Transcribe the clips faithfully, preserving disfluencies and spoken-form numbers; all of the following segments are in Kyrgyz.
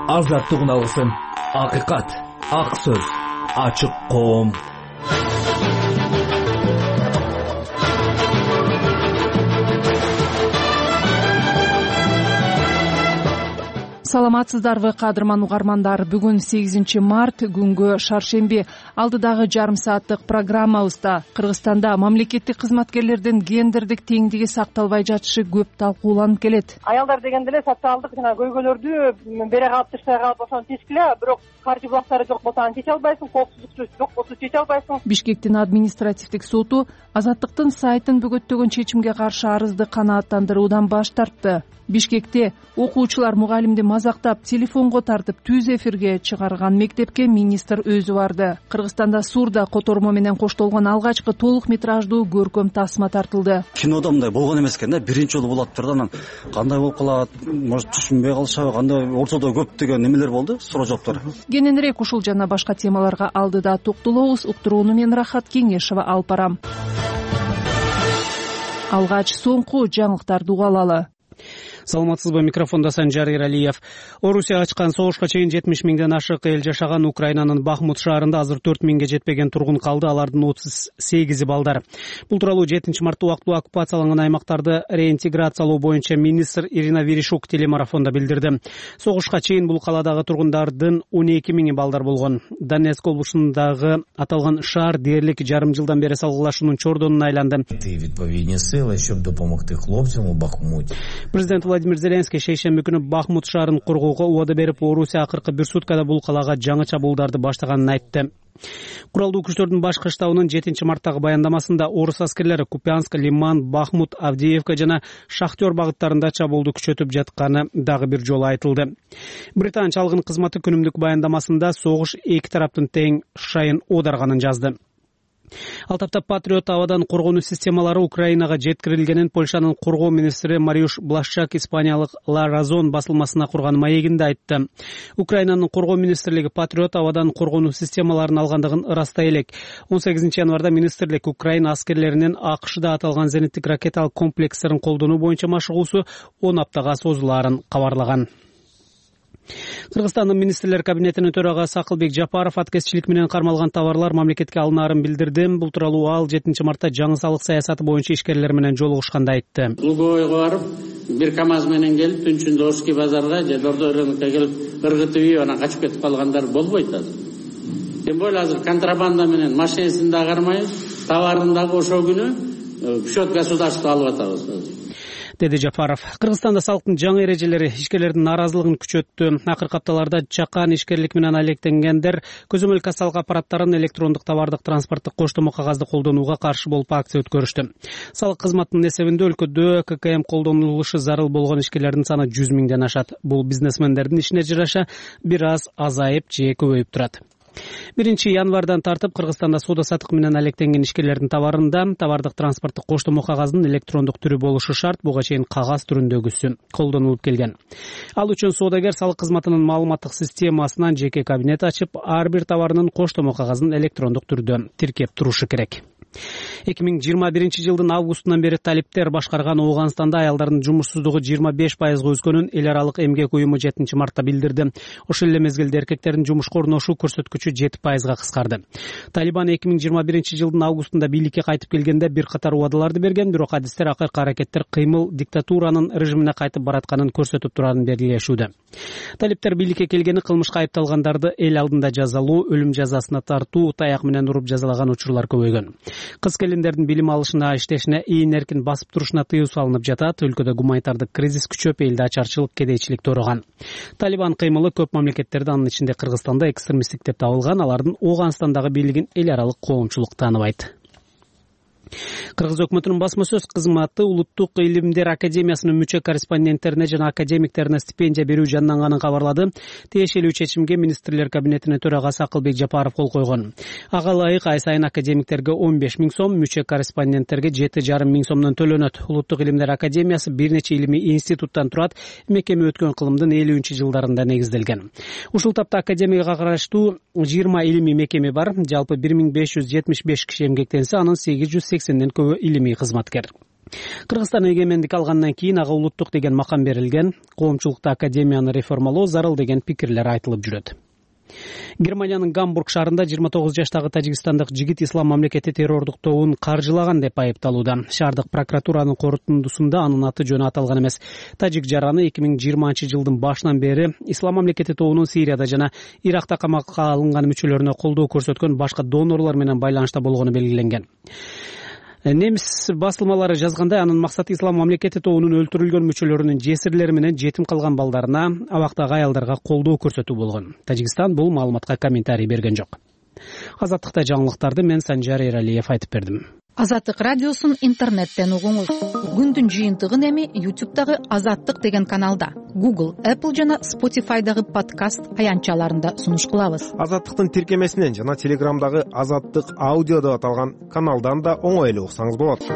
азаттыгын алгысың. Акыйкат, ак сөз, ачык коом. Саламатсыздарбы кадырман угармандар. Бүгүн сегизинчи март күнгө шаршемби. Алдыдагы жарым сааттык программабызда Кыргызстанда мамлекеттик кызматкерлердин гендердик теңдиги сакталбай жатышы көп талкууланып келет. Аялдар дегенде эле социалдык жана көйгөйлөрдү бере калып тышкары калып ошону чечкиле, бирок каржы булактары жок болсо аны чече албайсың, коопсуздук жок болсо чече албайсың. Бишкектин административдик соту Азаттыктын сайтын бөгөттөгөн чечимге каршы арызды канааттандыруудан баш тартты. Бишкекте окуучулар мугалимди мазактап, телефонго тартып, түз эфирге чыгарган мектепке министр өзү барды. Кыргызстанда Сурда котормо менен коштолгон алгачкы толук метраждуу көркөм тасма тартылды. Кинода мындай болгон эмес экен да, биринчи жолу болот турду. Анан кандай болуп калат, может түшүнбөй калышабы, кандай ортодо көптөгөн немелер болду, суроо жооптор. Кененирээк ушул жана башка темаларга алдыда токтолобуз. Уктурууну мен Рахат Кеңешова алып барам. Алгач соңку жаңылыктарды угалалы. Саламатсызбы, микрофонда Санжар Иралиев. Орусия ачкан согушка чейин жетимиш миңден ашык эл жашаган Украинанын Бахмут шаарында азыр төрт миңге жетпеген тургун калды, алардын отуз сегизи балдар. Бул тууралуу жетинчи мартта убактылуу оккупацияланган аймактарды реинтеграциялоо боюнча министр Ирина Верещук телемарафонда билдирди. Согушка чейин бул каладагы тургундардын он эки миңи балдар болгон. Донецк облусундагы аталган шаар дээрлик жарым жылдан бери салгылашуунун чордонуна айланды. Президент Владимир Зеленский шейшемби күнү Бахмут шаарын коргоого убада берип, Орусия акыркы бир суткада бул калага жаңы чабуулдарды баштаганын айтты. Куралдуу күчтөрдүн башкы штабынын жетинчи марттагы баяндамасында орус аскерлери Купянск, Лиман, Бахмут, Авдеевка жана Шахтер багыттарында чабуулду күчөтүп жатканы дагы бир жолу айтылды. Британ чалгын кызматы күнүмдүк баяндамасында согуш эки тараптын тең шайын оодарганын жазды. Ал тапта Патриот абадан коргонуу системалары Украинага жеткирилгенин Польшанын коргоо министри Мариуш Блашчак испаниялык Ла Разон басылмасына курган маегинде айтты. Украинанын коргоо министрлиги Патриот абадан коргонуу системаларын алгандыгын ырастай элек. он сегизинчи январда министрлик Украина аскерлеринин АКШда аталган зениттик ракеталык комплекстерин колдонуу боюнча машыгуусу он аптага созулаарын кабарлаган. Кыргызстандын министрлер кабинетинин төрагасы Акылбек Жапаров аткезчилик менен кармалган товарлар мамлекетке алынаарын билдирди. Бул тууралуу ал жетинчи мартта жаңы салык саясаты боюнча ишкерлер менен жолугушканда айтты. Луговойго барып, бир КАМАЗ менен келип, түнчүндө Ошки базарга же Дордо рынокко келип, ыргытып ийип, анан качып кетип калгандар болбойт азыр. Тем более азыр контрабанда менен машинесин да кармай, товарын дагы ошол күнү счет государства алып атабыз азыр. Деди Жапаров. Кыргызстанда салыктын жаңы эрежелери ишкерлердин наразылыгын күчөттү. Акыркы апталарда чакан ишкерлик менен алектенгендер көзөмөл кассалык аппараттарын, электрондук товардык транспорттук коштомо кагазды колдонууга каршы болуп акция өткөрүштү. Салык кызматынын эсебинде өлкөдө ККМ колдонулушу зарыл болгон ишкерлердин саны жүз миңден ашат. Бул бизнесмендердин ишине жараша бир аз азайып же көбөйүп турат. биринчи январдан тартып Кыргызстанда соода сатык менен алектенген ишкерлердин товарында товардык транспорттук коштомо кагаздын электрондук түрү болушу шарт. Буга чейин кагаз түрүндөгүсү колдонулуп келген. Ал үчүн соодагер салык кызматынын маалыматтык системасынан жеке кабинет ачып, ар бир товарынын коштомо кагазын электрондук түрдө тиркеп турушу керек. эки миң жыйырма биринчи жылдын августунан бери талиптер башкарган Ооганстанда аялдардын жумушсуздугу жыйырма беш пайызга өскөнүн эл аралык эмгек уюму жетинчи мартта билдирди. Ошол эле мезгилде эркектердин жумушка орношуу көрсөткүчү жети пайызга кыскарды. Талибан эки миң жыйырма биринчи жылдын августунда бийликке кайтып келгенде бир катар убадаларды берген, бирок адистер акыркы аракеттер кыймыл диктатуранын режимине кайтып баратканын көрсөтүп турарын белгилешүүдө. Талиптер бийликке келгени кылмышка айыпталгандарды эл алдында жазалоо, өлүм жазасына тартуу, таяк менен уруп жазалаган учурлар көбөйгөн. Кыз келиндердин билим алышына, иштешине, ийин эркин басып турушуна тыюу салынып жатат. Өлкөдө гуманитардык кризис күчөп, элде ачарчылык, кедейчилик тоорогон. Талибан кыймылы көп мамлекеттерде, анын ичинде Кыргызстанда экстремисттик деп табылган. Алардын Ооганстандагы бийлигин эл аралык коомчулук тааныбайт. Кыргыз өкмөтүнүн басма сөз кызматы Улуттук илимдер академиясынын мүчө корреспонденттерине жана академиктерине стипендия берүү жанданганын кабарлады. Тиешелүү чечимге министрлер кабинетинин төрагасы Акылбек Жапаров кол койгон. Ага ылайык ай сайын академиктерге он беш миң сом, мүчө корреспонденттерге жети жарым миң сомдон төлөнөт. Улуттук илимдер академиясы бир нече илимий институттан турат, мекеме өткөн кылымдын элүүнчү жылдарында негизделген. Ушул тапта академияга караштуу жыйырма илимий мекеме бар. Жалпы бир миң беш жүз жетимиш беш киши эмгектенсе, анын сегиз жүз сексенден көбү илимий кызматкер. Кыргызстан эгемендик алгандан кийин ага улуттук деген макам берилген, коомчулукта академияны реформалоо зарыл деген пикирлер айтылып жүрөт. Германиянын Гамбург шаарында жыйырма тогуз жаштагы тажикстандык жигит ислам мамлекети террордук тобун каржылаган деп айыпталууда. Шаардык прокуратуранын корутундусунда анын аты жөнү аталган эмес. Тажик жараны эки миң жыйырманчы жылдын башынан бери ислам мамлекети тобунун Сирияда жана Иракта камакка алынган мүчөлөрүнө колдоо көрсөткөн башка донорлор менен байланышта болгону белгиленген. Немис басылмалары жазгандай, анын максаты ислам мамлекети тобунун өлтүрүлгөн мүчөлөрүнүн жесирлери менен жетим калган балдарына, абактагы аялдарга колдоо көрсөтүү болгон. Тажикстан бул маалыматка комментарий берген жок. Азаттыкта жаңылыктарды мен Санжар Эралиев айтып бердим. Азаттык радиосун интернеттен угуңуз. Күндүн жыйынтыгын эми ютубтагы Азаттык деген каналда, Google, Apple жана Spotify'дагы подкаст аянтчаларында сунуш кылабыз. Азаттыктын тиркемесинен жана Телеграмдагы Азаттык аудио деп аталган каналдан да оңой эле уксаңыз болот.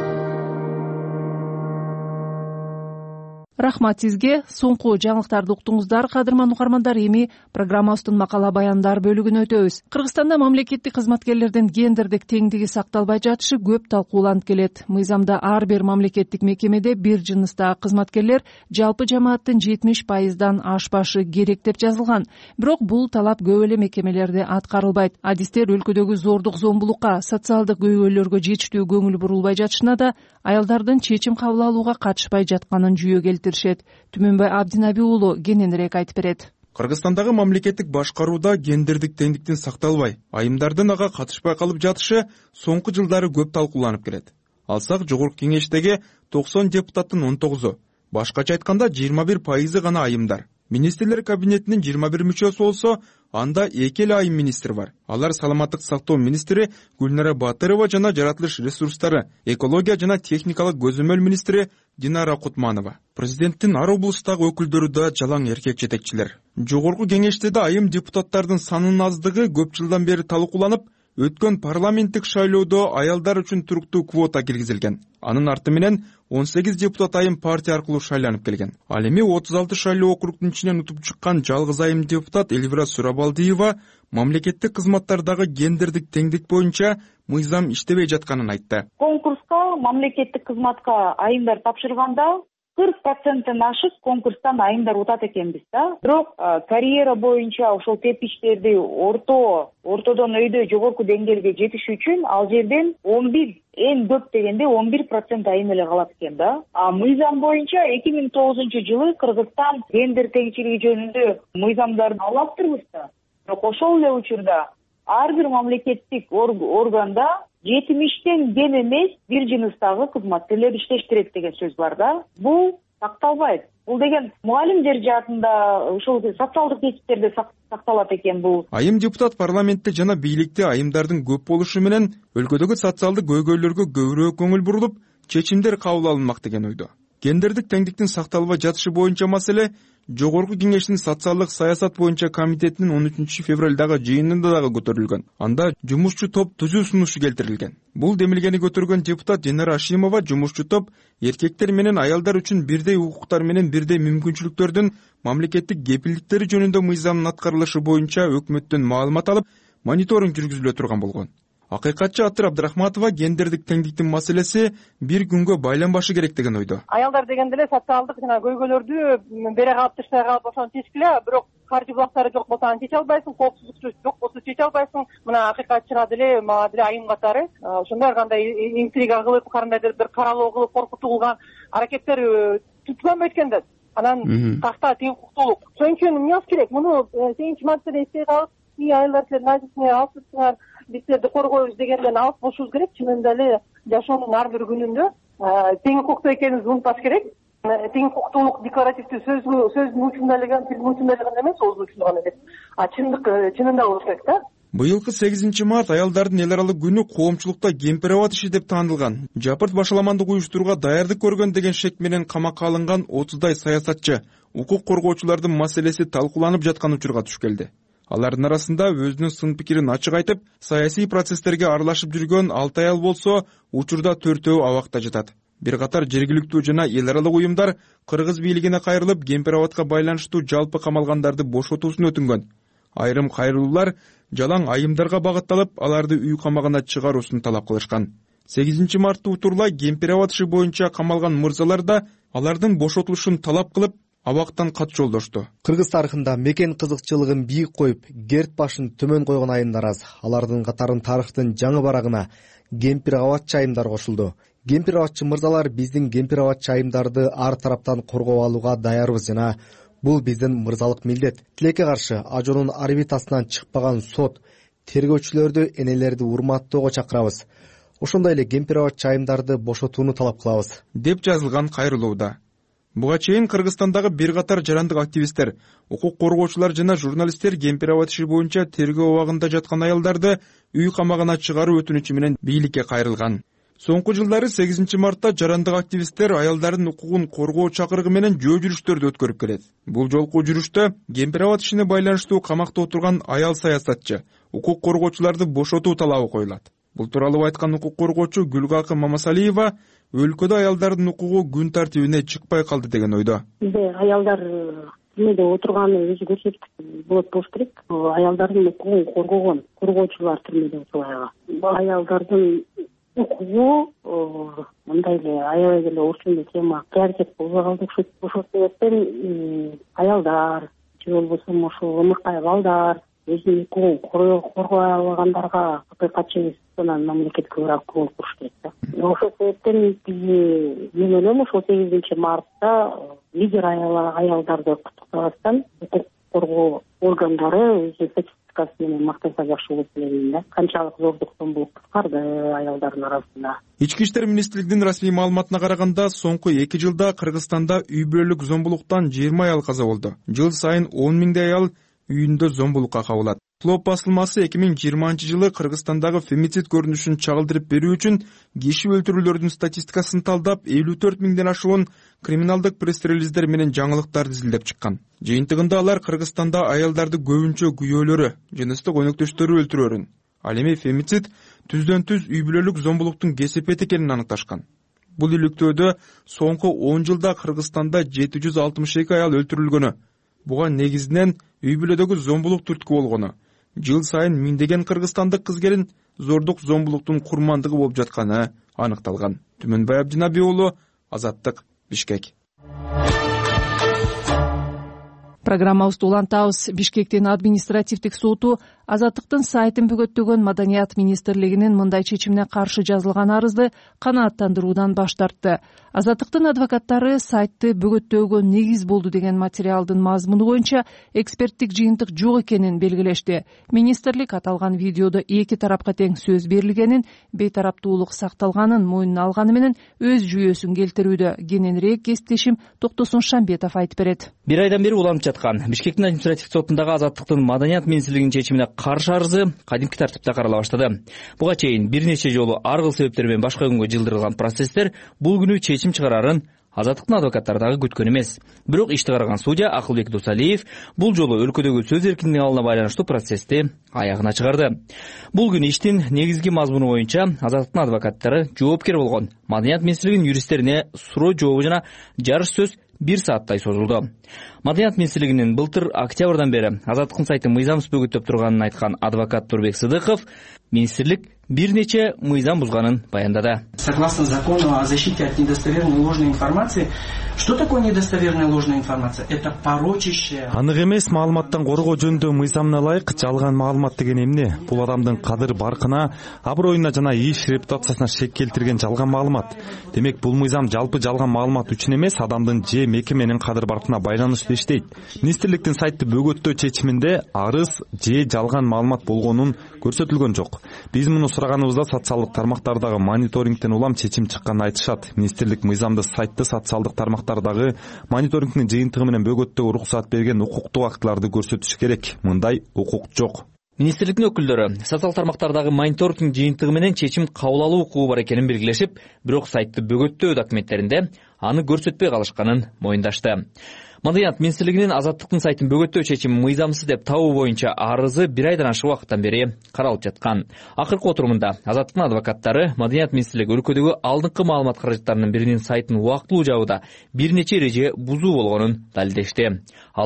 Рахмат сизге. Соңку жаңылыктарды уктуңуздар, кадырман угармандар. Эми программабыздын макала баяндар бөлүгүнө өтөбүз. Кыргызстанда мамлекеттик кызматкерлердин гендердик теңдиги сакталбай жатышы көп талкууланып келет. Мыйзамда ар бир мамлекеттик мекемеде бир жыныстагы кызматкерлер жалпы жамааттын жетимиш пайыздан ашпашы керек деп жазылган. Бирок бул талап көп эле мекемелерде аткарылбайт. Адистер өлкөдөгү зордук зомбулукка, социалдык көйгөйлөргө жетиштүү көңүл бурулбай жатышына да аялдардын чечим кабыл алууга катышпай жатканын жүйө келтиришет. Түмөнбай Абдинаби уулу кененирээк айтып берет. Кыргызстандагы мамлекеттик башкарууда гендердик теңдиктин сакталбай, айымдардын ага катышпай калып жатышы соңку жылдары көп талкууланып келет. Алсак, жогорку кеңештеги токсон депутаттын он тогузу, башкача айтканда жыйырма бир пайызы гана айымдар. Министрлер кабинетинин жыйырма бир мүчөсү болсо, анда эки эле айым министр бар. Алар саламаттык сактоо министри Гүлнара Батырова жана жаратылыш ресурстары, экология жана техникалык көзөмөл министри Динара Кутманова. Президенттин ар облустагы өкүлдөрү да жалаң эркек жетекчилер. Жогорку кеңештеде айым депутаттардын санынын аздыгы көп жылдан бери талкууланып, өткөн парламенттик шайлоодо аялдар үчүн туруктуу квота киргизилген. Анын арты менен он сегиз депутат айым партия аркылуу шайланып келген. Ал эми отуз алты шайлоо округунун ичинен утуп чыккан жалгыз айым депутат Эльвира Сурабалдиева мамлекеттик кызматтардагы гендердик теңдик боюнча мыйзам иштебей жатканын айтты. Конкурска мамлекеттик кызматка айымдар тапшырганда кырк проценттен ашык конкурстан айымдар утат экенбиз да. Бирок карьера боюнча ошол тепкичтерди орто, ортодон өйдө жогорку деңгээлге жетиш үчүн ал жерден он бир, эң көп дегенде он бир процент айым эле калат экен да. А мыйзам боюнча эки миң тогузунчу жылы Кыргызстан гендер теңчилиги жөнүндө мыйзамдарды алаптырбыз да. Бирок ошол эле учурда ар бир мамлекеттик органда жетимиштен кем эмес бир жыныстагы кызматкерлер иштеш керек деген сөз бар да. Бул сакталбайт. Бул деген мугалимдер жаатында ушул социалдык тетиктерде сакталат экен бул. Айым депутат парламентте жана бийликте айымдардын көп болушу менен өлкөдөгү социалдык көйгөйлөргө көбүрөөк көңүл бурулуп, чечимдер кабыл алынмак деген ойдо. Гендердик теңдиктин сакталбай жатышы боюнча маселе Жогорку кеңештин социалдык саясат боюнча комитетинин он үчүнчү февралдагы жыйынында дагы көтөрүлгөн. Анда жумушчу топ түзүү сунушу келтирилген. Бул демилгени көтөргөн депутат Динара Ашимова жумушчу топ эркектер менен аялдар үчүн бирдей укуктар менен бирдей мүмкүнчүлүктөрдүн мамлекеттик кепилдиктери жөнүндө мыйзамдын аткарылышы боюнча өкмөттөн маалымат алып, мониторинг жүргүзүлө турган болгон. Акыйкатчы Атыр Абдрахматова гендердик теңдиктин маселеси бир күнгө байланбашы керек деген ойдо. Аялдар дегенде эле социалдык жана көйгөйлөрдү бере калып тыштай калып ошону чечкиле, бирок каржы булактары жок болсо аны чече албайсың, коопсуздук жок болсо чече албайсың. Мына акыйкатчыга деле, мага деле айым катары ошондой кандай интрига кылып, кандайдыр бир каралоо кылып, коркутуу кылган аракеттер түткөнбөйт экен да. Анан такта тең укуктуулук. Ошон үчүн эмне кылыш керек? Муну сегизинчи мартта эстей калып, аялдар силердин азисине алыпсыздар, биз силерди коргойбуз дегенден алып болушубуз керек. Чынында эле жашоонун ар бир күнүндө тең укуктуу экенибизди унутпаш керек. Тең укуктуулук декларативдүү сөзгө сөздүн учунда эле, тилдин учунда эле эмес, ооздун учунда гана эмес. А чындык чынында болуш керек да. Быйылкы сегизинчи март аялдардын эл аралык күнү коомчулукта кемпир абатышы деп таанылган. Жапырт башаламандык уюштурууга даярдык көргөн деген шек менен камакка алынган отуздай саясатчы, укук коргоочулардын маселеси талкууланып жаткан учурга туш келди. Алардын арасында өзүнүн сын пикирин ачык айтып, саясий процесстерге аралашып жүргөн алты аял болсо, учурда төртөө абакта жатат. Бир катар жергиликтүү жана эл аралык уюмдар кыргыз бийлигине кайрылып, кемпир абатка байланыштуу жалпы камалгандарды бошотуусун өтүнгөн. Айрым кайрылуулар жалаң айымдарга багытталып, аларды үй камагына чыгаруусун талап кылышкан. сегизинчи мартты утурлай Кемпир-Абад иши боюнча камалган мырзалар да алардын бошотулушун талап кылып абактан кат жолдошту. Кыргыз тарыхында мекен кызыкчылыгын бийик коюп, герт башын төмөн койгон айымдар аз. Алардын катарын тарыхтын жаңы барагына Кемпир-Абадчы айымдар кошулду. Кемпир-Абадчы мырзалар биздин Кемпир-Абадчы айымдарды ар тараптан коргоп алууга даярбыз жана бул биздин мырзалык милдет. Тилекке каршы ажоонун орбитасынан чыкпаган сот тергөөчүлөрдү, энелерди урматтоого чакырабыз. Ошондой эле Кемпир-Абадчы айымдарды бошотууну талап кылабыз, деп жазылган кайрылууда. Буга чейин Кыргызстандагы бир катар жарандык активисттер, укук коргоочулар жана журналисттер Кемпир-Абад иши боюнча тергөө абагында жаткан аялдарды үй камагына чыгаруу өтүнүчү менен бийликке кайрылган. Соңку жылдары сегизинчи мартта жарандык активисттер аялдардын укугун коргоо чакырыгы менен жөө жүрүштөрдү өткөрүп келет. Бул жолку жүрүштө Кемпир-Абад ишине байланыштуу камакта отурган аял саясатчы, укук коргоочуларды бошотуу талабы коюлат. Бул тууралуу айткан укук коргоочу Гүлгакы Мамасалиева өлкөдө аялдардын укугу күн тартибине чыкпай калды деген ойдо. Бизде аялдар түрмөдө отурганы өзү көрсөтүк болот болуш керек. Аялдардын укугун коргогон коргоочулар түрмөдө отурган. Аялдардын укугу мындай эле аябай эле орчундуу тема приоритет болбой калды окшойт. Ошол себептен аялдар же болбосо ошол ымыркай балдар өзүнүн укугун коргой албагандарга акыйкатчы институционалдуу мамлекетке бирок көңүл буруш керек да. Ошол себептен биз мен ойлойм ошол сегизинчи мартта лидер аялдарды куттуктабастан укук коргоо органдары өзү статистикасы менен мактанса жакшы болот деп ойлойм да. Канчалык зордук зомбулук кыскарды аялдардын арасында. Ички иштер министрлигинин расмий маалыматына караганда, соңку эки жылда Кыргызстанда үй бүлөлүк зомбулуктан жыйырма аял каза болду. Жыл сайын он миңдей аял үйүндө зомбулукка кабылат. Клоп басылмасы эки миң жыйырманчы жылы Кыргызстандагы фемицид көрүнүшүн чагылдырып берүү үчүн киши өлтүрүүлөрдүн статистикасын талдап элүү төрт миңден ашуун криминалдык пресс-релиздер менен жаңылыктарды изилдеп чыккан. Жыйынтыгында алар Кыргызстанда аялдарды көбүнчө күйөөлөрү, жыныстык өнөктөштөрү өлтүрөөрүн, ал эми фемицид түздөн түз үй бүлөлүк зомбулуктун кесепети экенин аныкташкан. Бул иликтөөдө соңку он жылда Кыргызстанда жети жүз алтымыш эки аял өлтүрүлгөнү, буга негизинен үй бүлөдөгү зомбулук түрткү болгону, жыл сайын миңдеген кыргызстандык кыз келин зордук зомбулуктун курмандыгы болуп жатканы аныкталган. Түмөнбай Абдинаби уулу, Азаттык, Бишкек. Программабызды улантабыз. Бишкектин административдик соту Азаттыктын сайтын бөгөттөгөн Маданият министрлигинин мындай чечимине каршы жазылган арызды канааттандыруудан баш тартты. Азаттыктын адвокаттары сайтты бөгөттөөгө негиз болду деген материалдын мазмуну боюнча эксперттик жыйынтык жок экенин белгилешти. Министрлик аталган видеодо эки тарапка тең сөз берилгенин, бейтараптуулук сакталганын мойнуна алганы менен өз жүйөсүн келтирүүдө. Кененирээк кесиптешим Токтосун Шамбетов айтып берет. Бир айдан бери уланып жаткан Бишкектин административдик сотундагы Азаттыктын Маданият министрлигинин чечимине каршы арызы кадимки тартипте карала баштады. Буга чейин бир нече жолу ар кыл себептер менен башка күнгө жылдырылган процесстер бул күнү чечим чыгарарын Азаттыктын адвокаттары дагы күткөн эмес. Бирок ишти караган судья Акылбек Дусалиев бул жолу өлкөдөгү сөз эркиндигине алына байланыштуу процессти аягына чыгарды. Бул күнү иштин негизги мазмуну боюнча Азаттыктын адвокаттары жоопкер болгон Маданият министрлигинин юристтерине суроо жообу жана жарыш сөз бир сааттай созулду. Маданият министрлигинин былтыр октябрдан бери Азаттыктын сайтын мыйзамсыз бөгөттөп турганын айткан адвокат Турбек Сыдыков министрлик бир нече мыйзам бузганын баяндады. Согласно закону о защите от недостоверной ложной информации, что такое недостоверная ложная информация? Это порочащая. Анык эмес маалыматтан коргоо жөнүндө мыйзамына ылайык жалган маалымат деген эмне? Бул адамдын кадыр баркына, аброюна жана иш репутациясына шек келтирген жалган маалымат. Демек бул мыйзам жалпы жалган маалымат үчүн эмес, адамдын же мекеменин кадыр баркына байланыштуу иштейт. Министрликтин сайтты бөгөттөө чечиминде арыз же жалган маалымат болгонун көрсөтүлгөн жок. Биз муну сураганыбызда социалдык тармактардагы мониторингден улам чечим чыкканын айтышат. Министрлик мыйзамды сайтты социалдык тармактардагы мониторингдин жыйынтыгы менен бөгөттөөгө уруксат берген укуктук актыларды көрсөтүш керек. Мындай укук жок. Министрликтин өкүлдөрү социалдык тармактардагы мониторинг жыйынтыгы менен чечим кабыл алуу укугу бар экенин белгилешип, бирок сайтты бөгөттөө документтеринде аны көрсөтпөй калышканын моюндашты. Маданият министрлигинин Азаттыктын сайтын бөгөттөө чечими мыйзамсыз деп табуу боюнча арызы бир айдан ашык убакыттан бери каралып жаткан. Акыркы отурумунда Азаттыктын адвокаттары Маданият министрлиги өлкөдөгү алдыңкы маалымат каражаттарынын биринин сайтын убактылуу жабууда бир нече эреже бузуу болгонун далилдешти. Алар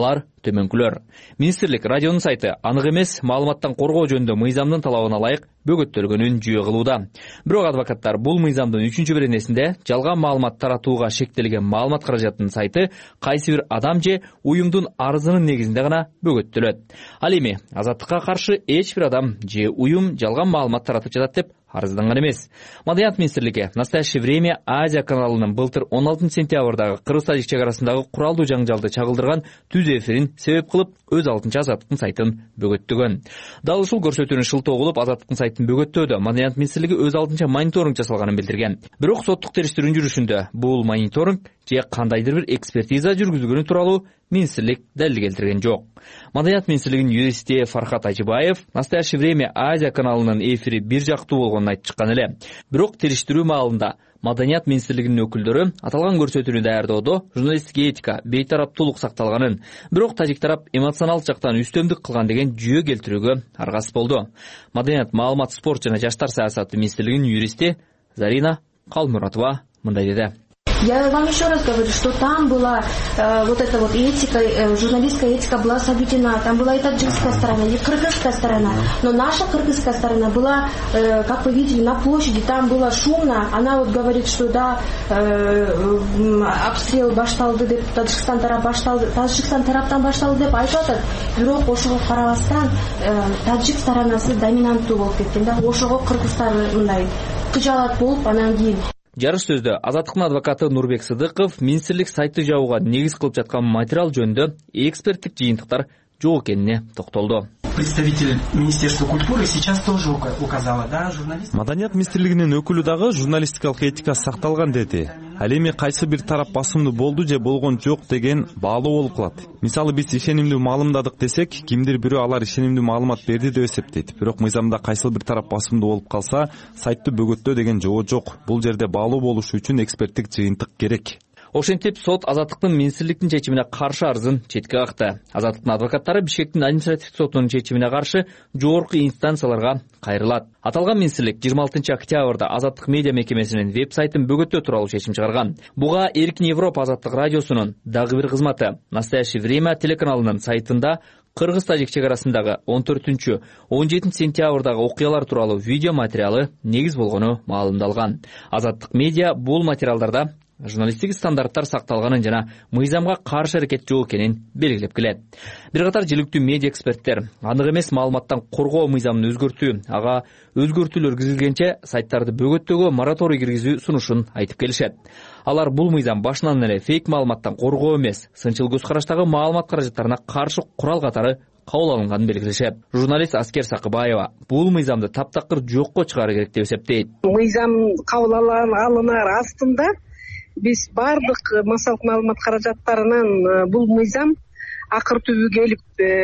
төмөнкүлөр. Министрлик радионун сайты анык эмес маалыматтан коргоо жөнүндө мыйзамдын талабына ылайык бөгөттөлгөнүн жүйө кылууда. Бирок адвокаттар бул мыйзамдын үчүнчү беренесинде жалган маалымат таратууга шектелген маалымат каражатынын сайты кайсы бир адам же уюмдун арызынын негизинде гана бөгөттөлөт. Ал эми Азаттыкка каршы эч бир адам же уюм жалган маалымат таратып жатат деп арызданган эмес. Маданият министрлиги «Настоящее время» Азия каналынын былтыр он алтынчы сентябрдагы Кыргыз-Тажик чек арасындагы куралдуу жаңжалды чагылдырган түз эфирин себеп кылып өз алдынча Азаттыктын сайтын бөгөттөгөн. Дал ушул көрсөтүүнү шылтоо кылып Азаттыктын сайтын бөгөттөөдө Маданият министрлиги өз алдынча мониторинг жасалганын билдирген. Бирок соттук териштирүүнүн жүрүшүндө бул мониторинг же кандайдыр бир экспертиза жүргүзүлгөнү тууралуу министрлик далил келтирген жок. Маданият министрлигинин юристи Фархат Ажибаев «Настоящее время» Азия каналынын эфири бир жактуу болгонун айтып чыккан эле. Бирок териштирүү маалында Маданият министрлигинин өкүлдөрү аталган көрсөтүүнү даярдоодо журналисттик этика, бейтараптуулук сакталганын, бирок тажик тарап эмоционалдык жактан үстөмдүк кылган деген жүйө келтирүүгө аргасыз болду. Маданият, маалымат, спорт жана жаштар саясаты министрлигинин юристи Зарина Калмуратова мындай деди. Я вам еще раз говорю, что там была э, вот эта вот этика, э, журналистская этика была соблюдена. Там была и таджикская сторона, и кыргызская сторона. Но наша кыргызская сторона была, э, как вы видели, на площади. Там было шумно. Она вот говорит, что да, э, э, обстрел башталды деп, Таджикстан тарап башталды, Таджикстан тараптан башталды деп айтып атат. Бирок ошого карабастан э, таджик сторонасы доминанттуу болуп кеткен да. Ошого кыргыздар мындай кыжалат болуп анан кийин. Жарыш сөздө Азаттыктын адвокаты Нурбек Сыдыков министрлик сайты жабууга негиз кылып жаткан материал жөнүндө эксперттик жыйынтыктар жок экенине токтолду. Представитель Министерства культуры сейчас тоже указала, да, журналист. Маданият министрлигинин өкүлү дагы журналистикалык этика сакталган деди. Ал эми кайсы бир тарап басымдуу болду же болгон жок деген баалуу болуп калат. Мисалы биз ишенимдүү маалымдадык десек, кимдир бирөө алар ишенимдүү маалымат берди деп эсептейт. Бирок мыйзамда кайсы бир тарап басымдуу болуп калса, сайтты бөгөттөө деген жоо жок. Бул жерде баалуу болуш үчүн эксперттик жыйынтык керек. Ошентип сот Азаттыктын министрликтин чечимине каршы арызын четке какты. Азаттыктын адвокаттары Бишкектин административдик сотунун чечимине каршы жогорку инстанцияларга кайрылат. Аталган министрлик жыйырма алтынчы октябрда Азаттык медиа мекемесинин веб-сайтын бөгөттөө тууралуу чечим чыгарган. Буга Эркин Европа Азаттык радиосунун дагы бир кызматы «Настоящее время» телеканалынын сайтында Кыргыз-Тажик чек арасындагы он төртүнчү он жетинчи сентябрдагы окуялар тууралуу видео материалы негиз болгону маалымдалган. Азаттык медиа бул материалдарда журналисттик стандарттар сакталганын жана мыйзамга каршы аракет жок экенин белгилеп келет. Бир катар жиликтүү медиа эксперттер анык эмес маалыматтан коргоо мыйзамын өзгөртүү, ага өзгөртүүлөр киргизилгенче сайттарды бөгөттөөгө мораторий киргизүү сунушун айтып келишет. Алар бул мыйзам башынан эле фейк маалыматтан коргоо эмес, сынчыл көз караштагы маалымат каражаттарына каршы курал катары кабыл алынганын белгилешет. Журналист Аскер Сакыбаева бул мыйзамды таптакыр жокко чыгаруу керек деп эсептейт. Мыйзам кабыл алынар астында биз бардык массалык маалымат каражаттарынан бул мыйзам акыр түбү келип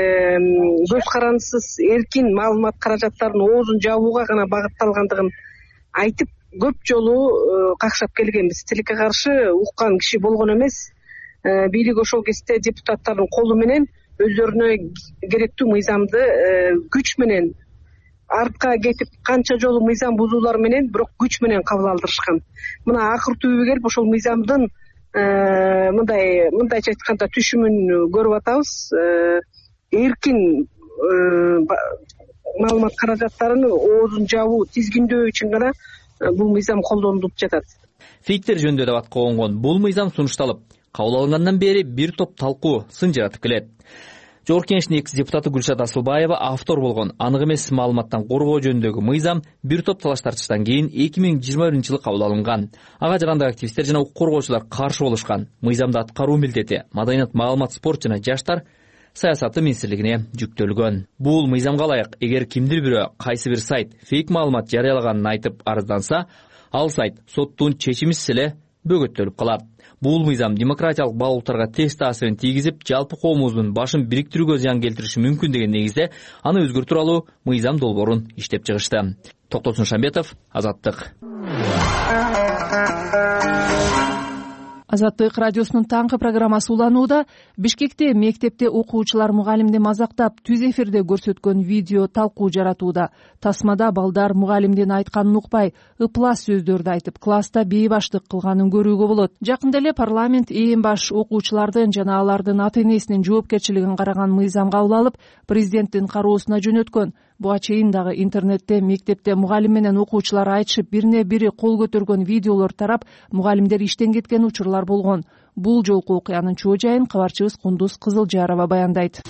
көз карандысыз эркин маалымат каражаттарынын оозун жабууга гана багытталгандыгын айтып көп жолу какшап келгенбиз. Тилекке каршы уккан киши болгон эмес. Бийлик ошол кезде депутаттардын колу менен өздөрүнө керектүү мыйзамды күч менен артка кетип канча жолу мыйзам бузуулар менен бирок күч менен кабыл алдырышкан. Мына акыр түбү келип ошол мыйзамдын мындай мындайча айтканда түшүмүн көрүп атабыз. Эркин маалымат каражаттарынын оозун жабуу, тизгиндөө үчүн гана бул мыйзам колдонулуп жатат. Фейктер жөнүндө деп атка конгон бул мыйзам сунушталып, кабыл алынгандан бери бир топ талкуу, сын жаратып келет. Жогорку Кеңештин экс депутаты Гүлшат Асылбаева автор болгон анык эмес маалыматтан коргоо жөнүндөгү мыйзам бир топ талаш тартыштан кийин эки миң жыйырма биринчи жылы кабыл алынган. Ага жарандык активисттер жана укук коргоочулар каршы болушкан. Мыйзамда аткаруу милдети Маданият, маалымат, спорт жана жаштар саясаты министрлигине жүктөлгөн. Бул мыйзамга ылайык, эгер кимдир бирөө кайсы бир сайт фейк маалымат жарыялаганын айтып арызданса, ал сайт соттун чечимисиз эле бөгөттөлүп калат. Бул мыйзам демократиялык баалуулуктарга терс таасирин тийгизип, жалпы коомубуздун башын бириктирүүгө зыян келтириши мүмкүн деген негизде аны өзгөртүү тууралуу мыйзам долбоорун иштеп чыгышты. Токтосун Шамбетов, Азаттык. Азаттык радиосунун таңкы программасы уланууда. Бишкекте мектепте окуучулар мугалимди мазактап түз эфирде көрсөткөн видео талкуу жаратууда. Тасмада балдар мугалимдин айтканын укпай, ыплас сөздөрдү айтып, класста бейбаштык кылганын көрүүгө болот. Жакында эле парламент ээн баш окуучулардын жана алардын ата энесинин жоопкерчилигин караган мыйзам кабыл алып, президенттин кароосуна жөнөткөн. Буга чейин дагы интернетте мектепте мугалим менен окуучулар айтышып, бирине бири кол көтөргөн видеолор тарап, мугалимдер иштен кеткен учурлар болгон. Бул жолку окуянын чоо жайын кабарчыбыз Кундуз Кызылжарова баяндайт.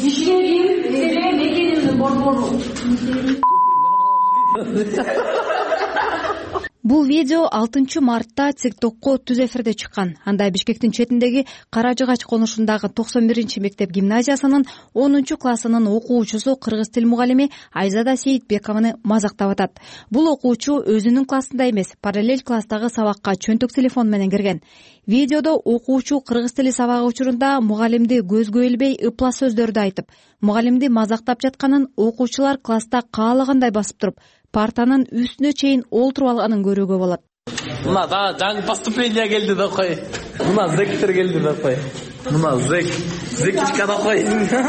Бул видео алтынчы мартта ТикТокко түз эфирде чыккан. Анда Бишкектин четиндеги Кара Жыгач конушундагы токсон биринчи мектеп гимназиясынын онунчу классынын окуучусу кыргыз тил мугалими Айзада Сейитбекованы мазактап атат. Бул окуучу өзүнүн классында эмес, параллель класстагы сабакка чөнтөк телефон менен кирген. Видеодо окуучу кыргыз тили сабагы учурунда мугалимди көзгө илбей ыплас сөздөрдү айтып, мугалимди мазактап жатканын окуучулар класста каалагандай басып туруп, партанын үстүнө чейин олтуруп алганын көрүүгө болот. Мына да жаңы поступление келди да кой. Мына зектер келди да кой. Мына зек, зекичка да кой.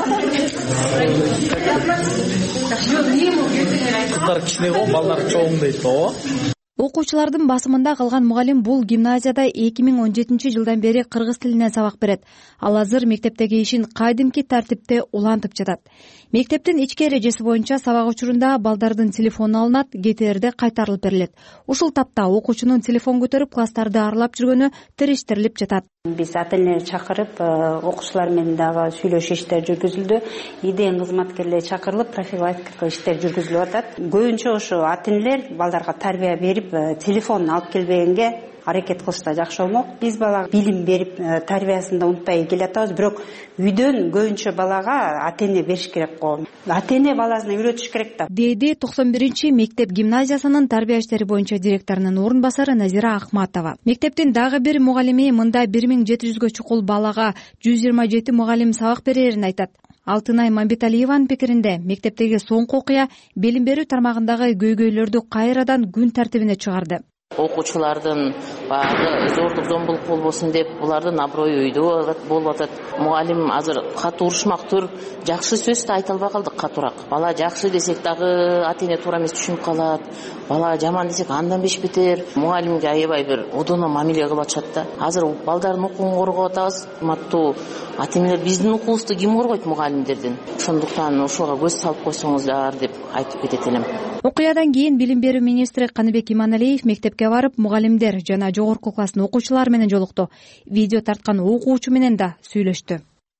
Кыздар кичине го, балдар чоң дейт го. Окуучулардын басымында калган мугалим бул гимназияда эки миң он жетинчи жылдан бери кыргыз тилинен сабак берет. Ал азыр мектептеги ишин кайдимки тартипте улантып жатат. Мектептин ички эрежеси боюнча сабак учурунда балдардын телефону алынат, кетээрде кайтарылып берилет. Ушул тапта окуучунун телефон көтөрүп класстарды аралап жүргөнү териштирилип жатат. Биз ата энелерди чакырып, окуучулар менен дагы сүйлөшүү иштери жүргүзүлдү. ИДМ кызматкерлери чакырылып, профилактика иштери жүргүзүлүп атат. Көбүнчө ошо ата энелер балдарга тарбия берип, телефон алып келбегенге аракет кылышса жакшы болмок. Биз балага билим берип, тарбиясында унутпай келатабыз, бирок үйдөн көбүнчө балага ата эне бериш керек го. Ата эне баласына үйрөтүш керек да. Дейди токсон биринчи мектеп гимназиясынын тарбия иштери боюнча директорунун орун басары Назира Акматова. Мектептин дагы бир мугалими мында бир миң жети жүзгө чукул балага жүз жыйырма жети мугалим сабак берерин айтат. Алтынай Мамбеталиеванын пикиринде, мектептеги соңку окуя билим берүү тармагындагы көйгөйлөрдү кайрадан күн тартибине чыгарды. Окуучулардын баягы зордук зомбулук болбосун деп, булардын аброю үйдө болуп атат. Мугалим азыр катуу урушмактыр, жакшы сөз да айта албай калдык катуураак. Бала жакшы десек дагы ата эне туура эмес түшүнүп калат. Бала жаман десек андан беш бетер. Мугалимге аябай бир одоно мамиле кылып атышат да. Азыр балдардын укугун коргоп атабыз. Урматтуу ата энелер, биздин укуубузду ким коргойт мугалимдердин? Ошондуктан ушуга көз салып койсоңуздар деп айтып кетет элем. Окуядан кийин билим берүү министри Каныбек Иманалиев мектепке барып, мугалимдер жана жогорку класстын окуучулары менен жолукту. Видео тарткан окуучу менен да сүйлөштү.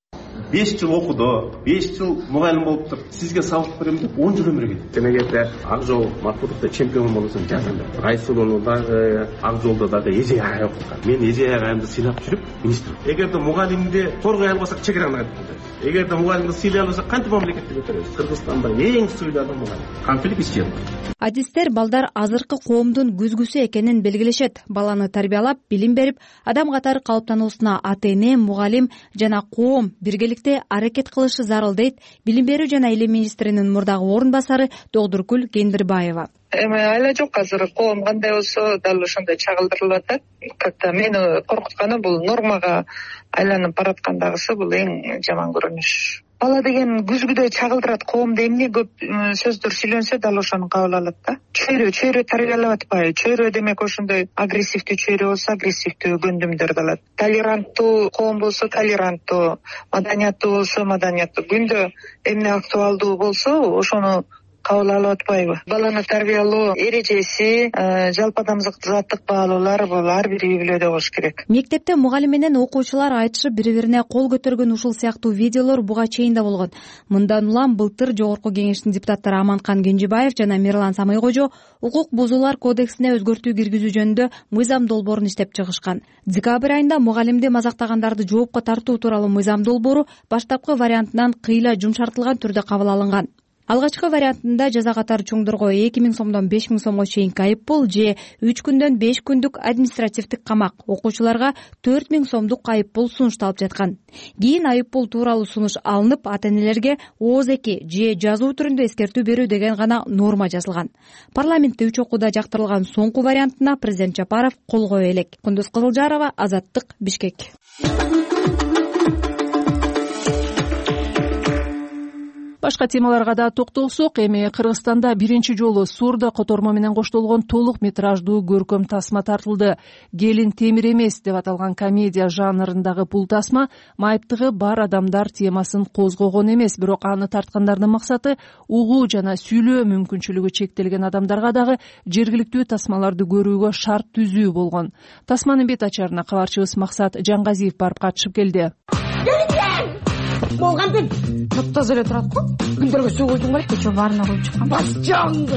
беш жыл окуду, беш жыл мугалим болуптур. Сизге сабак берем деп он жыл өмүр кетти. Демегенде ак жол Макбутовдо чемпион болсун жазам. Райсулуну дагы ак жолдо дагы эже аяк окуткан. Мен эже аягымды сыйлап жүрүп, министр. Эгерде мугалимди коргой албасак чегераны айтып коет. Эгерде мугалимди сыйлай албасак кантип мамлекетти көтөрөбүз? Кыргызстанда эң сыйлуу адам мугалим. Конфликт ичет. Адистер балдар азыркы коомдун күзгүсү экенин белгилешет. Баланы тарбиялап, билим берип, адам катары калыптануусуна ата эне, мугалим жана коом биргеликте аракет кылышы зарыл дейт билим берүү жана илим министринин мурдагы орун басары Тогдуркүл Кендирбаева. Эми айла жок, азыр коом кандай болсо дал ошондой чагылдырылып атат. Как-то мени коркутканы бул нормага айланып бараткандагысы бул эң жаман көрүнүш. Бала деген күзгүдөй чагылдырат, коомдо эмне көп сөздөр сүйлөнсө дал ошону кабыл алат да. Чөйрө, чөйрө тарбиялап атпайбы? Чөйрө демек ошондой агрессивдүү чөйрө болсо агрессивдүү көндүмдөрдү алат. Толеранттуу коом болсо толеранттуу, маданияттуу болсо маданияттуу. Күндө эмне актуалдуу болсо ошону кабыл алып атпайбы? Баланы тарбиялоо эрежеси, жалпы адамзаттык баалуулар бул ар бир үй бүлөдө болуш керек. Мектепте мугалим менен окуучулар айтышып бири-бирине кол көтөргөн ушул сыяктуу видеолор буга чейин да болгон. Мындан улам былтыр Жогорку Кеңештин депутаттары Аманкан Кенжебаев жана Мирлан Самыйкожо укук бузуулар кодексине өзгөртүү киргизүү жөнүндө мыйзам долбоорун иштеп чыгышкан. Декабрь айында мугалимди мазактагандарды жоопко тартуу тууралуу мыйзам долбоору баштапкы вариантынан кыйла жумшартылган түрдө кабыл алынган. алгачкы вариантында жаза катары чоңдорго эки миң сомдон беш миң сомго чейинки айыппул же үч күндөн беш күндүк административдик камак, окуучуларга төрт миң сомдук айыппул сунушталып жаткан. Кийин айыппул тууралуу сунуш алынып, ата-энелерге ооз-эки же жазуу түрүндө эскертүү берүү деген гана норма жазылган. Парламентте үч окууда жактырылган соңку вариантына президент Жапаров кол кое элек. Кундуз Кызылжарова, Азаттык, Бишкек. Башка темаларга да токтолсок, эми Кыргызстанда биринчи жолу Сурда котормо менен коштолгон толук метраждуу көркөм тасма тартылды. Келин темир эмес деп аталган комедия жанрындагы бул тасма майыптыгы бар адамдар темасын козгогон эмес, бирок аны тарткандардын максаты угуу жана сүйлөө мүмкүнчүлүгү чектелген адамдарга дагы жергиликтүү тасмаларды көрүүгө шарт түзүү болгон. Тасманын бет ачарына кабарчыбыз Максат Жаңгазиев барып катышып келди. Болгон таптаза эле турат го. Күндөргө суу куйдуң беле? Кече баарына куюп чыккан. Бас жаңды.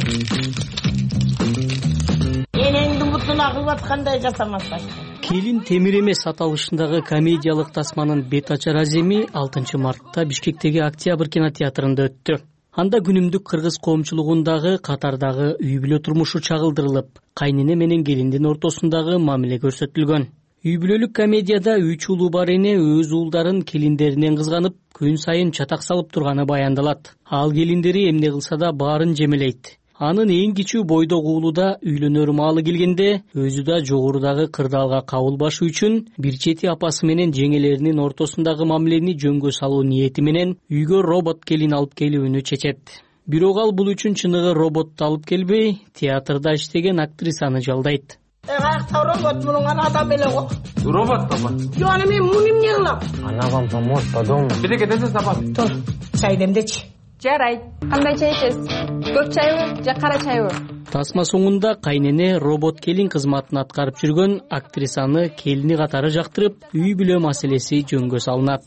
Энеңдин бутуна кылып аткандай жасамаспа. Келин темир эмес аталышындагы комедиялык тасманын бет ачар аземи алтынчы мартта Бишкектеги Октябрь кинотеатрында өттү. Анда күнүмдүк кыргыз коомчулугундагы катардагы үй бүлө турмушу чагылдырылып, кайнене менен келиндин ортосундагы мамиле көрсөтүлгөн. Үй бүлөлүк комедияда үч уулу бар эне өз уулдарын келиндеринен кызганып, күн сайын чатак салып турганы баяндалат. Ал келиндери эмне кылса да баарын жемелейт. Анын эң кичүү бойдок уулу да үйлөнөр маалы келгенде өзү да жогорудагы кырдаалга кабылбашы үчүн бир чети апасы менен жеңелеринин ортосундагы мамилени жөнгө салуу ниети менен үйгө робот келин алып келүүнү чечет. Бирок ал бул үчүн чыныгы роботту алып келбей, театрда иштеген актрисаны жалдайт. Каякта робот мунун адам эле го. Робот папа. Жок, аны мен муну эмне кылам? Она вам поможет по дому. Бирге десе папа. Тур, чай демдечи. Жарайт. Кандай чай ичесиз? Көк чайбы же кара чайбы? Тасма соңунда кайнене робот келин кызматын аткарып жүргөн актрисаны келини катары жактырып, үй бүлө маселеси жөнгө салынат.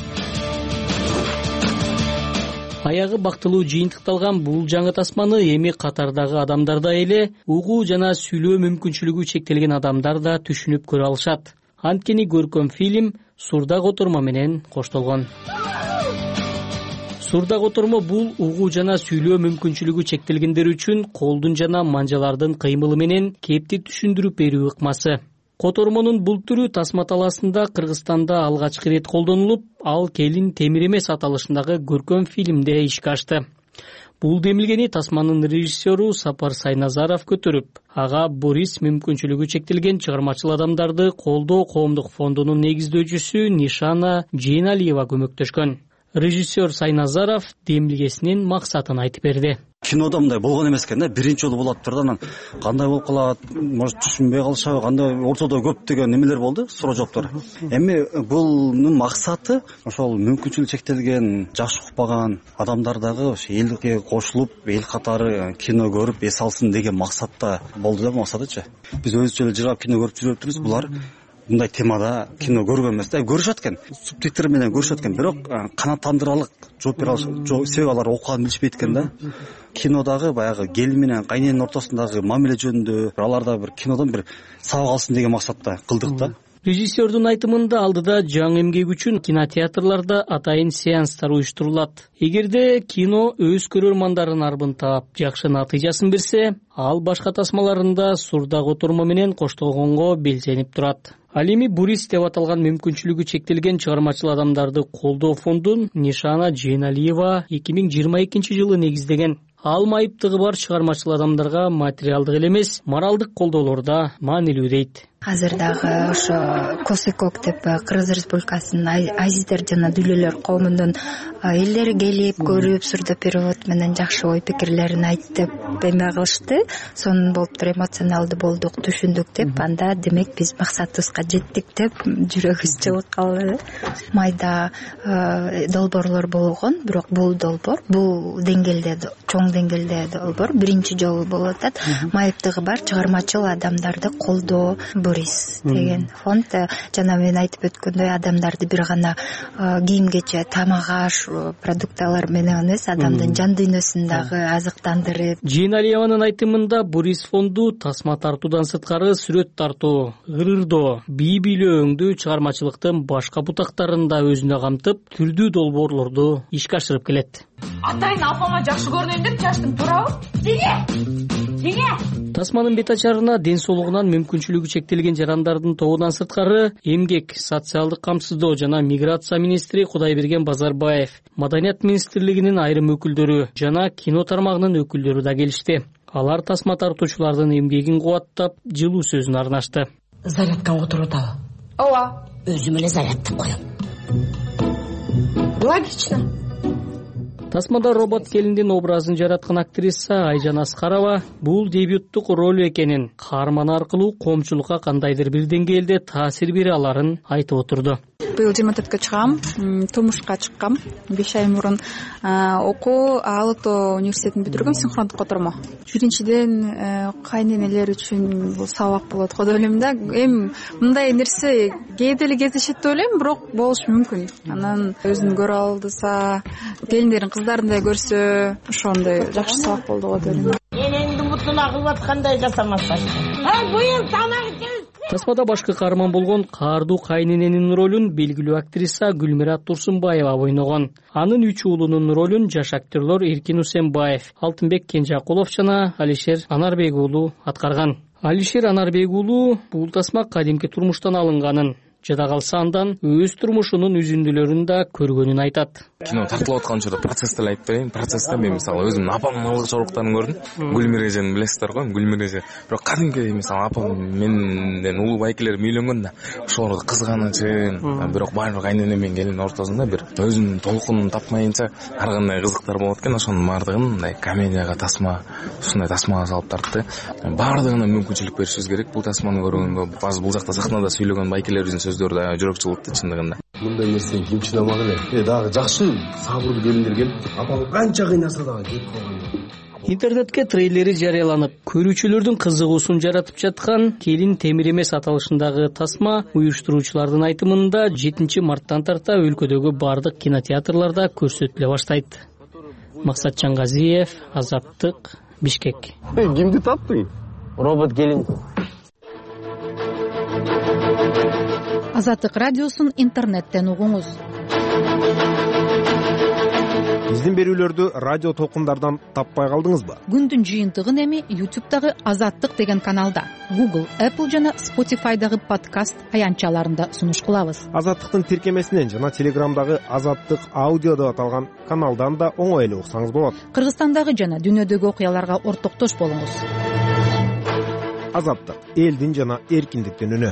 Аягы бактылуу жыйынтыкталган бул жаңы тасманы эми катардагы адамдар да эле, угуу жана сүйлөө мүмкүнчүлүгү чектелген адамдар да түшүнүп көрө алышат. Анткени көркөм фильм Сурда котормо менен коштолгон. Сурда котормо бул угуу жана сүйлөө мүмкүнчүлүгү чектелгендер үчүн колдун жана манжалардын кыймылы менен кепти түшүндүрүп берүү ыкмасы. Котормонун бул түрү тасма талаасында Кыргызстанда алгачкы ирет колдонулуп, ал Келин темир эмес аталышындагы көркөм фильмде ишке ашты. Бул демилгени тасманын режиссеру Сапар Сайназаров көтөрүп, ага Борис мүмкүнчүлүгү чектелген чыгармачыл адамдарды колдоо коомдук фондунун негиздөөчүсү Нишана Жейналиева көмөктөшкөн. Режиссер Сайназаров демилгесинин максатын айтып берди. Кинода мындай болгон эмес экен да, биринчи жолу болот турду, анан кандай болуп калат, может түшүнбөй калышабы, кандай ортодо көптөгөн немелер болду, суроо жооптор. Эми булнун максаты ошол мүмкүнчүлүгү чектелген, жаш укпаган адамдар дагы ошо элге кошулуп, эл катары кино көрүп эс алсын деген максатта болду да, максатычы. Биз өзүбүзчө эле жыргап кино көрүп жүрөптүрбүз, булар мындай темада кино көргөн эмес да, көрүшөт экен, субтитр менен көрүшөт экен, бирок канааттандыралык жооп бере алыш, себеп алар окуган билишпейт экен да. Кинодагы баягы келин менен кайненин ортосундагы мамиле жөнүндө аларда бир кинодон бир сабак алсын деген максатта кылдык да. Режиссердун айтымында алдыда жаңы эмгек үчүн кинотеатрларда атайын сеанстар уюштурулат. Эгерде кино өз көрөрмандарын арбын таап, жакшы натыйжасын берсе, ал башка тасмаларында Сурда котормо менен коштолгонго белсенип турат. Ал эми Бурис деп аталган мүмкүнчүлүгү чектелген чыгармачыл адамдарды колдоо фондун Нишана Жейналиева эки миң жыйырма экинчи жылы негиздеген. Ал майыптыгы бар чыгармачыл адамдарга материалдык эле эмес, моралдык колдоолордо маанилүү дейт. Азыр дагы ошо Косикок деп Кыргыз Республикасынын азиздер жана дүлөлөр коомунун элдери келип көрүп, сурда перевод менен жакшы ой пикирлерин айтып эме кылышты. Сонун болуптур, эмоционалдуу болдук, түшүндүк деп, анда демек биз максатыбызга жеттик деп жүрөгүбүз жылып калды. Майда долбоорлор болгон, бирок бул долбоор бул деңгээлде, чоң деңгээлде долбоор биринчи жолу болуп атат. Майыптыгы бар чыгармачыл адамдарды колдоо, борис деген фонд жана мен айтып өткөндөй адамдарды бир гана кийимгече тамак аш продукталар менен эмес адамдын жан дүйнөсүн дагы азыктандырып. Жийналиеванын айтымында борис фонду тасма тартуудан сырткары сүрөт тартуу, ырырдоо, бий бийлөө өңдүү чыгармачылыктын башка бутактарын да өзүнө камтып, түрдүү долбоорлорду ишке ашырып келет. Атайын апама жакшы көрүнөйүн деп чачтым, туурабы? Сиңе! Сиңе! Тасманын бет ачарына ден соолугунан мүмкүнчүлүгү чектелген жарандардын тобунан сырткары эмгек, социалдык камсыздоо жана миграция министри Кудайберген Базарбаев, Маданият министрлигинин айрым өкүлдөрү жана кино тармагынын өкүлдөрү да келишти. Алар тасма тартуучулардын эмгегин кубаттап, жылуу сөзүн арнашты. Зарядканы отуруп атабы? Ооба. Өзүм эле зарядтап коем. Логично. Тасмада робот келиндин образын жараткан актриса Айжан Аскарова бул дебюттук роль экенин, каарман аркылуу коомчулукка кандайдыр бир деңгээлде таасир бере аларын айтып отурду. Быйыл жыйырма төрткө чыгам, турмушка чыккам беш ай мурун. Окуу Aalto университетин бүтүргөм, синхрондук котормо. Биринчиден кайненелер үчүн бул сабак болот го деп ойлойм да. Эми мындай нерсе кээде эле кездешет деп ойлойм, бирок болушу мүмкүн. Анан өзүн көрө алдыса, келиндерин кыздарындай көрсө, ошондой жакшы сабак болду го деп ойлойм. Энеңдин мутуна кылып аткандай жасамаспа. Ай, быйыл тамак жеп. Тасмада башкы каарман болгон каардуу кайнененин ролун белгилүү актриса Гүлмират Турсунбаева ойногон. Анын үч уулунун ролун жаш актерлор Эркин Усенбаев, Алтынбек Кенжакулов жана Алишер Анарбек уулу аткарган. Алишер Анарбек уулу бул тасма кадимки турмуштан алынганын, жада калса андан өз турмушунун үзүндүлөрүн да көргөнүн айтат. Кино тартылып аткан учурда процесс деле айтып берейин. Процессте мен мисалы өзүмдүн апамдын ылгы чоруктарын көрдүм. Гүлмирежени билесиздер го, Гүлмиреже. Бирок кадимки мисалы апам менден улуу байкелерим үйлөнгөн да, ошолорго кызганычын, бирок баары кайнене менен келин ортосунда бир өзүнүн толкунун тапмайынча ар кандай кызыктар болот экен. Ошонун баардыгын мындай комедияга тасма, ушундай тасмага салып тартты. Баардыгына мүмкүнчүлүк беришибиз керек. Бул тасманы көргөнгө базы бул жакта сахнада сүйлөгөн байкелерибиздин сөздөрү да жүрөк жылытты чындыгында. Мындай нерсени ким чыдамак эле? Э дагы жакшы сабырдуу келиндер келип, апам канча кыйнаса дагы кетип калган. Интернетке трейлери жарыяланып, көрүүчүлөрдүн кызыгуусун жаратып жаткан Келин темир эмес аталышындагы тасма уюштуруучулардын айтымында жетинчи марттан тарта өлкөдөгү бардык кинотеатрларда көрсөтүлө баштайт. Максат Чангазиев, Азаттык, Бишкек. Кимди таптың? Робот келин. Азаттык радиосун интернеттен угуңуз. Биздин берүүлөрдү радио толкундардан таппай калдыңызбы? Күндүн жыйынтыгын эми YouTube'дагы Азаттык деген каналда, Google, Apple жана Spotify'дагы подкаст аянтчаларында сунуш кылабыз. Азаттыктын тиркемесинен жана Телеграмдагы Азаттык аудио деп аталган каналдан да оңой эле уксаңыз болот. Кыргызстандагы жана дүйнөдөгү окуяларга ортоктош болуңуз. Азаттык — элдин жана эркиндиктин үнү.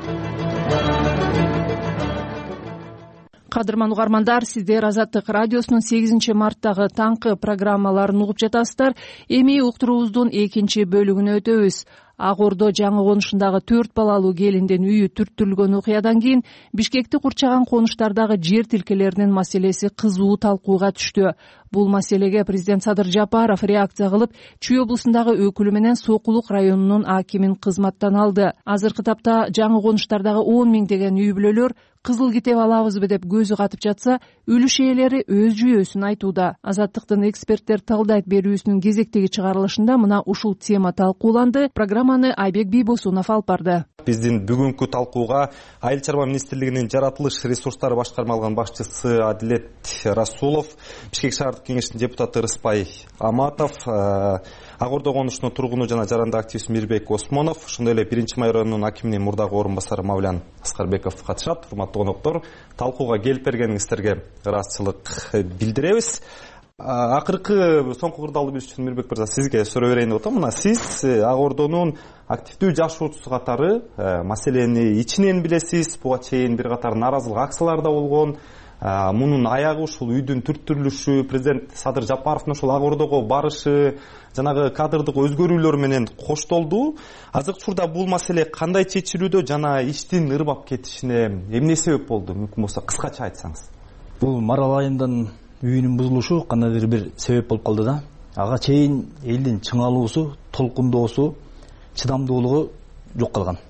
Кадырман угармандар, сиздер Азаттык радиосунун сегизинчи марттагы таңкы программаларын угуп жатасыздар. Эми уктуруубуздун экинчи бөлүгүнө өтөбүз. Ак Ордо жаңы конушундагы төрт балалуу келиндин үйү түрттүрүлгөн окуядан кийин Бишкекти курчаган конуштардагы жер тилкелеринин маселеси кызуу талкууга түштү. Бул маселеге президент Садыр Жапаров реакция кылып, Чүй облусундагы өкүлү менен Сокулук районунун акимин кызматтан алды. Азыркы тапта жаңы конуштардагы он миңдеген үй бүлөлөр кызыл китеп алабызбы деп көзү катып жатса, үлүш ээлери өз жүйөсүн айтууда. Азаттыктын эксперттер талдайт берүүсүнүн кезектеги чыгарылышында мына ушул тема талкууланды. Программаны Айбек Бийбосунов алып барды. Биздин бүгүнкү талкууга Айыл чарба министрлигинин жаратылыш ресурстары башкармалыгынын башчысы Адилет Расулов, Бишкек шаардык кеңештин депутаты Рыспай Аматов, Ак Ордо конушунун тургуну жана жаранды активист Мирбек Осмонов, ошондой эле биринчи май районунун акиминин мурдагы орун басары Мавлян Аскарбеков катышат. Урматтуу коноктор, талкууга келип бергениңиздерге ыраазычылык билдиребиз. Акыркы соңку кырдаалды билиш үчүн Мирбек мырза сизге суроо берейин деп атам. Мына сиз Ак Ордонун активдүү жашоочусу катары маселени ичинен билесиз. Буга чейин бир катар нааразылык акциялары да болгон. Мунун аягы ушул үйдүн түрттүрүлүшү, президент Садыр Жапаровдун ушул Ак Ордого барышы, жанагы кадрдык өзгөрүүлөр менен коштолду. Азыркы учурда бул маселе кандай чечилүүдө жана иштин ырбап кетишине эмне себеп болду? Мүмкүн болсо кыскача айтсаңыз. Бул Марал айындын үйүнүн бузулушу кандайдыр бир себеп болуп калды да. Ага чейин элдин чыңалуусу, толкундоосу, чыдамдуулугу жок калган.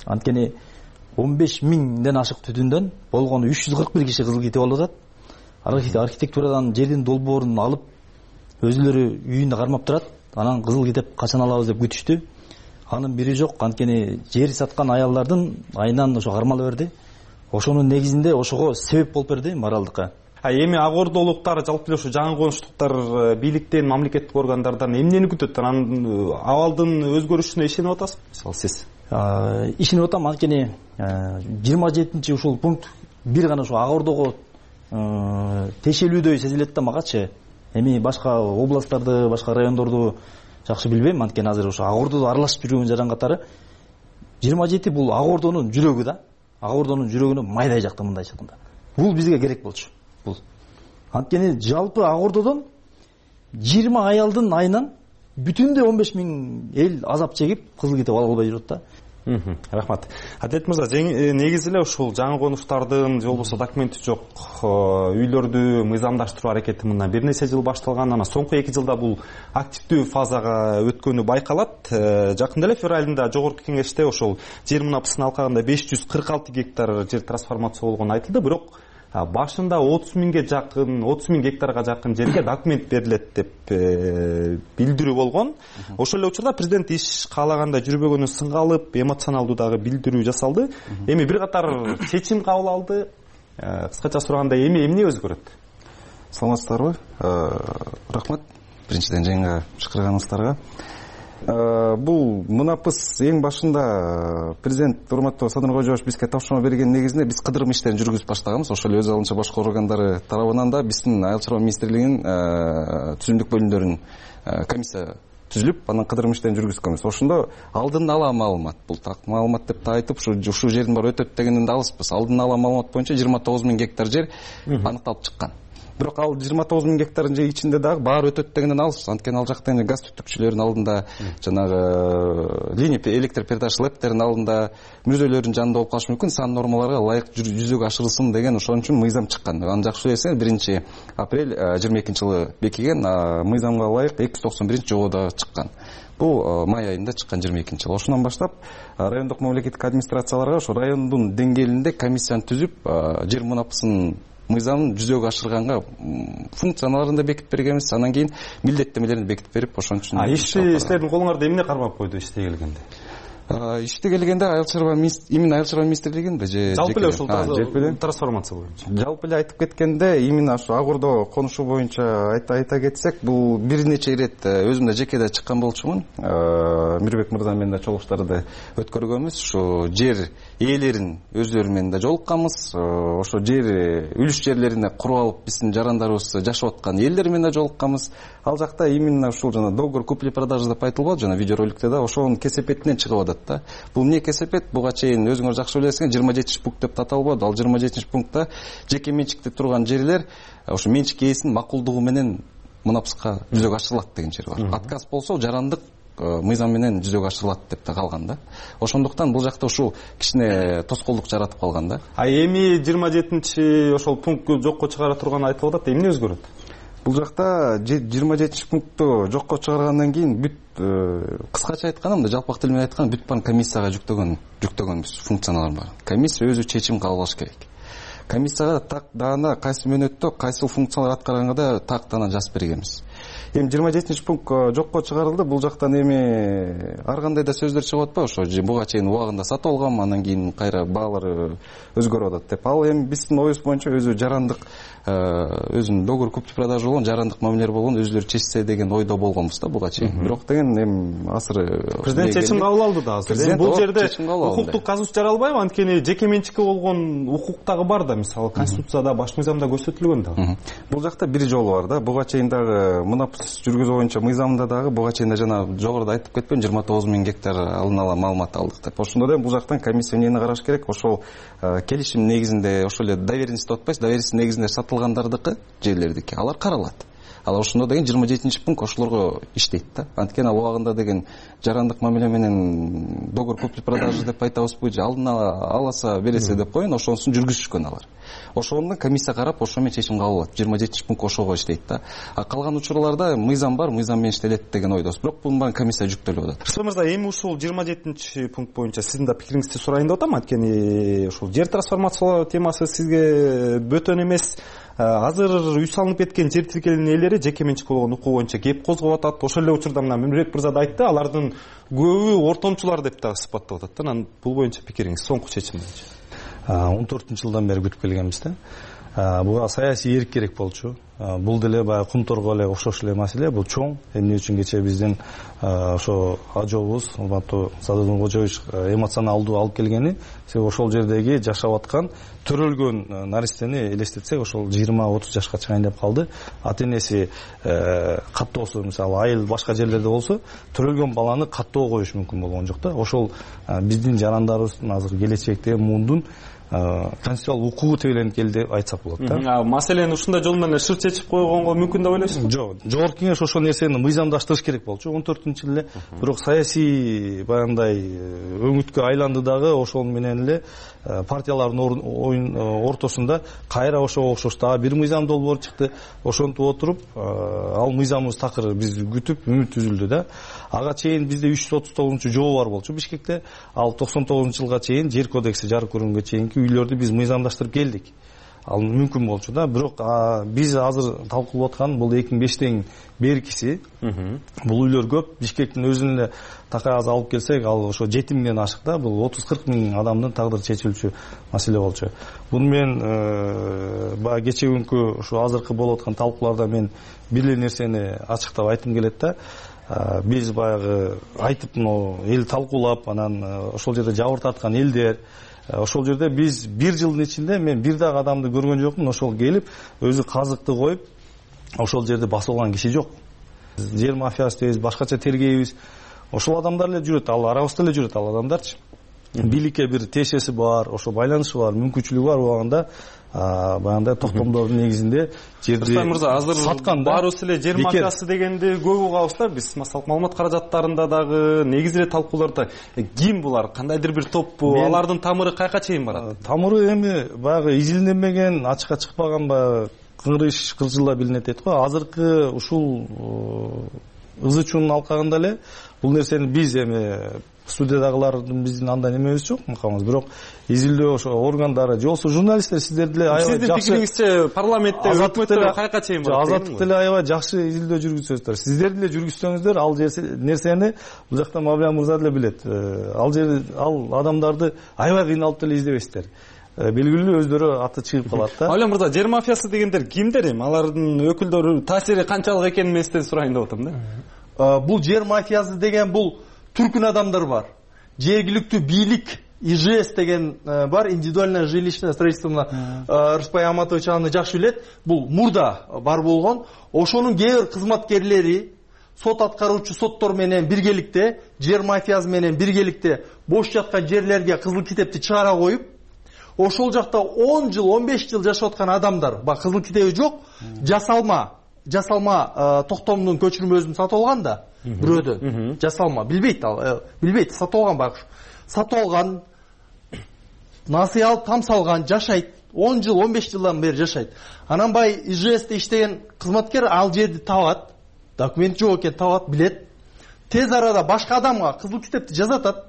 Анткени он беш миңден ашык түтүндөн болгону үч жүз кырк бир киши кызыл кетип алып атат. Архитектурадан жердин долбоорун алып өзүлөрү үйүндө кармап турат. Анан кызыл китеп качан алабыз деп күтүштү. Анын бири жок. Анткени жер саткан аялдардын айынан ошо кармала берди. Ошонун негизинде ошого себеп болуп берди моралдыкка. А эми ак ордолуктар жалпы эле ушу жаңы конуштуктар бийликтен, мамлекеттик органдардан эмнени күтөт? Анан абалдын өзгөрүшүнө ишенип атасызбы? Мисалы сиз? Ишенип атам. Анткени жыйырма жетинчи ушул пункт бир гана ушу ак ордого тиешелүүдөй сезилет да магачы. Эми башка областтарды, башка райондорду жакшы билбейм. Анткени азыр ушу ак ордодо аралашып жүргөн жаран катары жыйырма жети бул ак ордонун жүрөгү да. Ак ордонун жүрөгүнө майдай жакты мындай чыкканда. Бул бизге керек болчу. Бул. Анткени жалпы ак ордодон жыйырма аялдын айынан бүтүндөй он беш миң эл азап чегип кызыл кетип ала албай жүрөт да. Рахмат. Адет мырза, негизи эле ушул жаңы конуштардын же болбосо документи жок үйлөрдү мыйзамдаштыруу аракети мындан бир нече жыл башталган. Анан соңку эки жылда бул активдүү фазага өткөнү байкалат. Жакында эле февраль айында жогорку кеңеште ошол жер мунапысын алкагында беш жүз кырк алты гектар жер трансформация болгону айтылды. Бирок башында отуз миңге жакын, отуз миң гектарга жакын жерге документ берилет деп билдирүү болгон. Ошол эле учурда президент иш каалагандай жүрбөгөнүн сынга алып, эмоционалдуу дагы билдирүү жасалды. Эми бир катар чечим кабыл алды. Кыскача сураганда эми эмне өзгөрөт? Саламатсыздарбы? Рахмат. Биринчиден жыйынга чакырганыңыздарга. Бул мунапыс эң башында президент урматтуу Садыр Кожоевич бизге тапшырма берген негизинде биз кыдырым иштерин жүргүзүп баштаганбыз. Ошол эле өз алынча башкы органдары тарабынан да биздин Айыл чарба министрлигинин түзүмдүк бөлүмдөрүнүн комиссия түзүлүп, анан кыдырым иштерин жүргүзгөнбүз. Ошондо алдын ала маалымат, бул так маалымат деп та айтып, ушу ушул жердин баары өтөт дегенден да алыспыз. Алдын ала маалымат боюнча жыйырма тогуз миң гектар жер аныкталып чыккан. Бирок ал жыйырма тогуз миң гектардын же ичинде дагы баары өтөт дегенден алыс. Анткени ал жакта газ түтүкчүлөрдүн алдында, жанагы линия электр передача лептердин алдында, мүзөлөрдүн жанында болуп калышы мүмкүн. Сан нормаларга ылайык жүзөгө ашырылсын деген ошон үчүн мыйзам чыккан. Аны жакшы билесиңер, биринчи апрель жыйырма экинчи жылы бекиген, мыйзамга ылайык эки жүз токсон биринчи жобода чыккан. Бул май айында чыккан жыйырма экинчи жыл. Ошондон баштап райондук мамлекеттик администрацияларга ошо райондун деңгээлинде комиссияны түзүп, жер мунапысын мыйзамын жүзөгө ашырганга функцияларын да бекитип бергенбиз. Анан кийин милдеттемелерин бекитип берип, ошон үчүн ишти силердин колуңарда эмне кармап койду иште келгенде? Иште келгенде айыл чарба именно айыл чарба министрлигинде же жалпы эле ушул трансформация боюнча. Жалпы эле айтып кеткенде, именно ушу ак ордо конушу боюнча айта кетсек, бул бир нече ирет өзүм да жеке да чыккан болчумун. Мирбек мырза менен да чогулуштарды өткөргөнбүз. Ушу жер ээлерин өздөрү менен да жолукканбыз. Ошо жер үлүш жерлерине куруп алып биздин жарандарыбыз жашап аткан элдер менен да жолукканбыз. Ал жакта именно ушул жана договор купли-продажа деп айтылып, жана видеороликте да ошонун кесепетинен чыгып атат. Бул эмне кесепет? Буга чейин өзүңөр жакшы билесиңер, жыйырма жетинчи пункт деп аталбады. Ал жыйырма жетинчи пунктта жеке менчикте турган жерлер ошо менчик ээсинин макулдугу менен мунапыска жүзөгө ашырылат деген жер бар. Отказ болсо жарандык мыйзам менен жүзөгө ашырылат деп та калган да. Ошондуктан бул жакта ушул кичине тоскоолдук жаратып калган да. А эми жыйырма жетинчи ошол пунктты жокко чыгара турганы айтылып атат. Эмне өзгөрөт? Бул жакта жыйырма жетинчи пунктту жокко чыгаргандан кийин бүт кыскача айтканда, мында жалпак тил менен айтканда бүт баарын комиссияга жүктөгөн жүктөгөнбүз функцияларын бар. Комиссия өзү чечим кабыл алыш керек. Комиссияга так даана кайсы мөөнөттө кайсы функциялар аткарганга да так даана жазып бергенбиз. Эми жыйырма жетинчи пункт жокко чыгарылды. Бул жактан эми ар кандай да сөздөр чыгып атпайбы? Ошо буга чейин убагында сатып алгам, анан кийин кайра баалары өзгөрүп атат деп. Ал эми биздин оюбуз боюнча өзү жарандык өзүнүн договор купли-продажа болгон, жарандык мамилелер болгон, өзүлөрү чечсе деген ойдо болгонбуз да буга чейин. Бирок деген эми азыр президент чечим кабыл алды да азыр. Бул жерде укуктук казус жаралбайбы? Анткени жеке менчикке болгон укук дагы бар да, мисалы конституцияда, баш мыйзамда көрсөтүлгөн да. Бул жакта бир жолу бар да. Буга чейин дагы мунапыс жүргүзүү боюнча мыйзамда дагы буга чейин да жана жогоруда айтып кетпем, жыйырма тогуз миң гектар алдын ала маалымат алдык деп. Ошондо да бул жактан комиссия эмнени караш керек? Ошол келишим негизинде ошол эле доверенность деп атпайсыз, доверенность негизинде сатылгандардыкы жерлердики алар каралат. ал ошондо деген жыйырма жетинчи пункт ошолорго иштейт да. Анткени ал убагында деген жарандык мамиле менен договор купли продажи деп айтабызбы, же алдын ала аласа бересе деп коеюн, ошонусун жүргүзүшкөн алар. Ошондон комиссия карап ошо менен чечим кабыл алат. жыйырма жетинчи пункт ошого иштейт да. А калган учурларда мыйзам бар, мыйзам менен иштелет деген ойдобуз. Бирок бунун баары комиссия жүктөлүп атат. Рыспай мырза, эми ушул жыйырма жетинчи пункт боюнча сиздин да пикириңизди сурайын деп атам. Анткени ушул жер трансформациялоо темасы сизге бөтөн эмес. Азыр үй салынып кеткен жер тилкелеринин ээлери жеке менчик болгон укук боюнча кеп козгоп атат. Ошол эле учурда мына Мирбек мырза да айтты, алардын көбү ортомчулар деп дагы сыпаттап атат да. Анан бул боюнча пикириңиз, соңку чечим боюнча. он төртүнчү жылдан бери күтүп келгенбиз да. Буга саясий эрк керек болчу. Бул деле баягы кумторго эле окшош эле маселе. Бул чоң. Эмне үчүн кечээ биздин ошо ажообуз, урматтуу Садыр Нуркожоевич эмоционалдуу алып келгени, себеби ошол жердеги жашап аткан төрөлгөн наристени элестетсек, ошол жыйырма отуз жашка чыгайын деп калды. Ата энеси каттоосу, мисалы айыл башка жерлерде болсо, төрөлгөн баланы каттоо коюш мүмкүн болгон жок да. Ошол биздин жарандарыбыздын азыр келечектеги муундун конституциялык укугу тебеленип келди деп айтсак болот да. Маселени ушундай жол менен шырт чечип койгонго мүмкүн деп ойлойсузбу? Жок, жогорку кеңеш ошол нерсени мыйзамдаштырыш керек болчу он төртүнчү жылы. Бирок саясий баягындай өңүткө айланды дагы, ошол менен эле партиялардын оюн ортосунда кайра ошого окшош дагы бир мыйзам долбоор чыкты. Ошентип отуруп, ал мыйзамыбыз такыр биз күтүп үмүт үзүлдү да. Ага чейин бизде үч жүз отуз тогузунчу жобо бар болчу Бишкекте. Ал токсон тогузунчу жылга чейин жер кодекси жарык көргөнгө чейинки үйлөрдү биз мыйзамдаштырып келдик. Ал мүмкүн болчу да. Бирок биз азыр талкуулап аткан бул эки миң бештен беркиси. Бул үйлөр көп. Бишкектин өзүнүн эле такай аз алып келсек, ал ошо жети миңден ашык да. Бул отуз кырк миң адамдын тагдыры чечилчү маселе болчу. Буну мен баягы кечээ күнкү ушу азыркы болуп аткан талкууларда мен бир эле нерсени ачыктап айткым келет да. Биз баягы айтып, эл талкуулап, анан ошол жерде жабыр тарткан элдер, ошол жерде биз бир жылдын ичинде мен бир дагы адамды көргөн жокмун, ошол келип өзү казыкты коюп ошол жерде басып алган киши жок. Жер мафиясы дейбиз, башкача тергейбиз. Ошол адамдар эле жүрөт, ал арабызда эле жүрөт ал адамдарчы. Бийликке бир тиешеси бар, ошо байланышы бар, мүмкүнчүлүгү бар убагында баягындай токтомдордун негизинде жерди Рыспай мырза, азыр саткан да. Баарыбыз эле жер мафиясы дегенди көп угабыз да биз. Маселен, маалымат каражаттарында дагы, негизи эле талкууларда ким булар, кандайдыр бир топпу, алардын тамыры кайка чейин барат? Тамыры эми баягы изилденбеген, ачыкка чыкпаган баягы кыңгырыш кыржыла билинет дейт го. Азыркы ушул ызы чуунун алкагында эле бул нерсени биз эми студиядагылардын биздин андай эмебиз жок, макамыз. Бирок изилдөө ошо органдары же болбосо журналисттер сиздер деле аябай жакшы. Сиздин пикириңизче парламентте, өкмөттө кайка чейин барат? Азаттык деле аябай жакшы изилдөө жүргүзөсүздөр. Сиздер деле жүргүзсөңүздөр, ал нерсени бул жакта Мавлия мырза деле билет. Ал жер ал адамдарды аябай кыйналып деле издебейсиздер. Белгилүү өздөрү аты чыгып калат да. Мавлия мырза, жер мафиясы дегендер кимдер эми? Алардын өкүлдөрү таасири канчалык экенин мен сизден сурайын деп атам да. Бул жер мафиясы деген бул түркүн адамдар бар. Жергиликтүү бийлик ИЖС деген бар, индивидуальное жилищное строительство. Рыспай Аматович аны жакшы билет. Бул мурда бар болгон. Ошонун кээ бир кызматкерлери сот аткаруучу соттор менен биргеликте, жер мафиясы менен биргеликте бош жаткан жерлерге кызыл китепти чыгара коюп, ошол жакта он жыл, он беш жыл жашап аткан адамдар, бак кызыл китеби жок, жасалма, жасалма токтомдун көчүрмөсүн сатып алган да. Бирөөдөн жасалма, билбейт ал, билбейт, сатып алган багыш. Сатып алган, насый алып, там салган, жашайт. он жыл, он беш жылдан бери жашайт. Анан бай ИЖСте иштеген кызматкер ал жерди табат. Документ жок экен, табат, билет. Тез арада башка адамга кызыл китепти жазатат.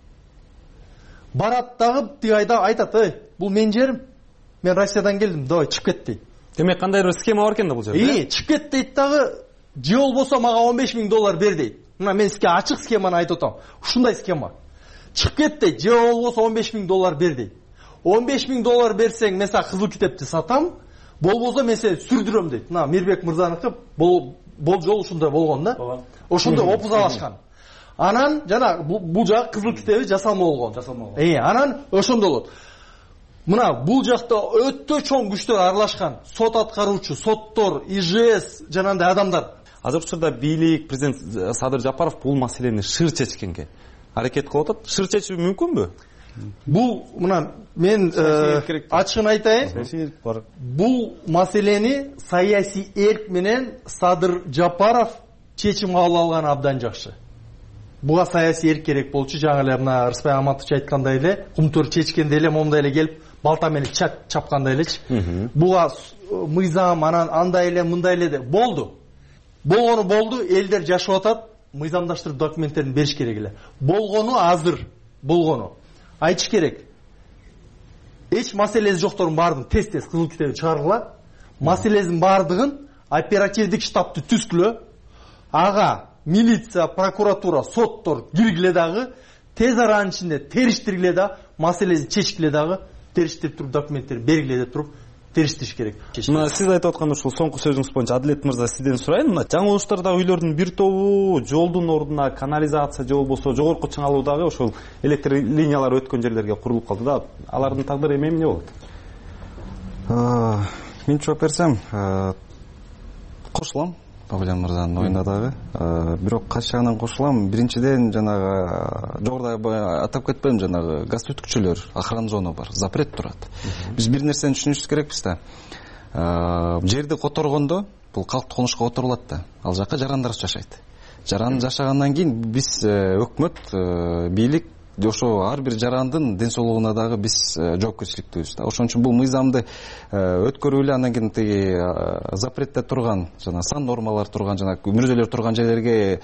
Барат дагы тиги айда айтат: "Эй, бул менин жерим. Мен Россиядан келдим, давай чыгып кет" дейт. Демек кандайдыр бир схема бар экен да бул жерде. И, чыгып кет дейт дагы. Же болбосо мага он беш миң доллар бер дейт. Мына мен сизге ачык схеманы айтып атам. Ушундай схема. Чыгып кет дейт, же болбосо он беш миң доллар бер дейт. он беш миң доллар берсең, мен сага кызыл китепти сатам, болбосо мен сени сүрдүрөм дейт. Мына Мирбек мырзаныкы бул жол ушундай болгон да. Ошондой опузалашкан. Анан жана бул жак кызыл китеби жасалма болгон. Жасалма. Э, анан ошондой болот. Мына бул жакта өтө чоң күчтөр аралашкан. Сот аткаруучу, соттор, ИЖС жанагындай адамдар. Азыр учурда бийлик, президент Садыр Жапаров бул маселени шыр чечкенге аракет кылып атат. Шыр чечүү мүмкүнбү? бул мына мен ачыгын айтайын, бул маселени саясий эрк менен Садыр Жапаров чечим кабыл алган абдан жакшы. Буга саясий эрк керек болчу. Жаңы эле мына Рыспай Аматович айткандай эле, кумтөр чечкенде эле момундай эле келип балта менен чапкандай элечи. Буга мыйзам анан андай эле мындай эле деп болду. Болгону болду, элдер жашап атат, мыйзамдаштырып документтерин бериш керек эле. Болгону азыр, болгону. Айтыш керек. Эч маселеси жокторун баардыгын тез-тез кызыл китебин чыгаргыла. Маселесинин баардыгын оперативдик штабты түзгүлө. Ага милиция, прокуратура, соттор киргиле дагы, тез аранын ичинде териштиргиле да, маселесин чечкиле дагы, териштирип туруп документтерин бергиле деп туруп териштириш керек. Мына сиз айтып аткан ушул соңку сөзүңүз боюнча Адилет мырза сизден сурайын. Мына жаңы Оштардагы үйлөрдүн бир тобу жолдун ордуна канализация же болбосо жогорку чыңалуудагы ошол электр линиялары өткөн жерлерге курулуп калды да. Алардын тагдыры эме эмне болот? Мен жооп берсем, кошулам Бабыжан мырзанын оюна дагы. Бирок кайсы жагынан кошулам? Биринчиден жанагы жогоруда атап кетпейм, жанагы газ түтүкчүлөр, охрана зона бар, запрет турат. Биз бир нерсени түшүнүшүбүз керекпиз да. Жерди которгондо бул калктык конушка которулат да. Ал жака жарандар жашайт. Жаран жашагандан кийин биз өкмөт, бийлик ошо ар бир жарандын ден соолугуна дагы биз жоопкерчиликтүүбүз да. Ошон үчүн бул мыйзамды өткөрүп эле андан кийин тиги запретте турган жана сан нормалар турган жана мүрөжөлөр турган жерлерге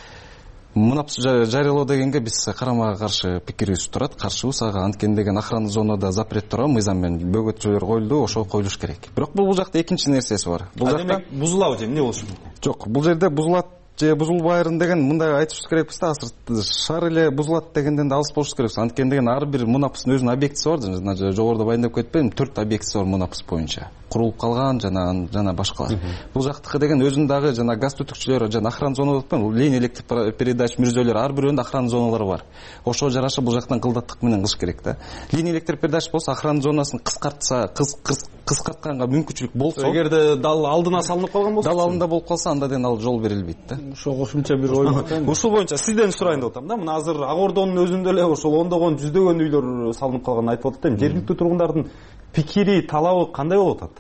мунапс жарыялоо дегенге биз карама каршы пикирибиз турат, каршыбыз. Ага анткени деген охрана зонада запрет турган мыйзам менен бөгөтчөлөр коюлду, ошо коюлуш керек. Бирок бул жакта экинчи нерсеси бар. Бул жакта бузулабы же эмне болушу мүмкүн? Жок, бул жерде бузулат же бузулбайрын деген мындай айтышыбыз керекпиз да. Азыр шаар эле бузулат дегенден да алыс болуш керекпиз. Анткени деген ар бир мунапыстын өзүнүн объектиси бар. Жана жогоруда баяндап кетпедим, төрт объектиси бар мунапыс боюнча. Курулуп калган жана жана башкалар. Бул жактыкы деген өзүнүн дагы жана газ түтүкчүлөрү жана охрана зона деп атпаймынбы? Линия электр передач мүрөжөлөр ар бирөөнүн охрана зоналары бар. Ошого жараша бул жактан кылдаттык менен кылыш керек да. Линия электр передач болсо охрана зонасын кыскартса, кыскартканга мүмкүнчүлүк болсо, эгерде дал алдына салынып калган болсо, дал алдында болуп калса, анда деген ал жол берилбейт да. Ошо кошумча бир ой айтайын. Ушул боюнча сизден сурайын деп атам да. Мына азыр Ак Ордонун өзүндө эле ошол ондогон жүздөгөн үйлөр салынып калганын айтып атат. Жергиликтүү тургундардын пикири, талабы кандай болуп атат?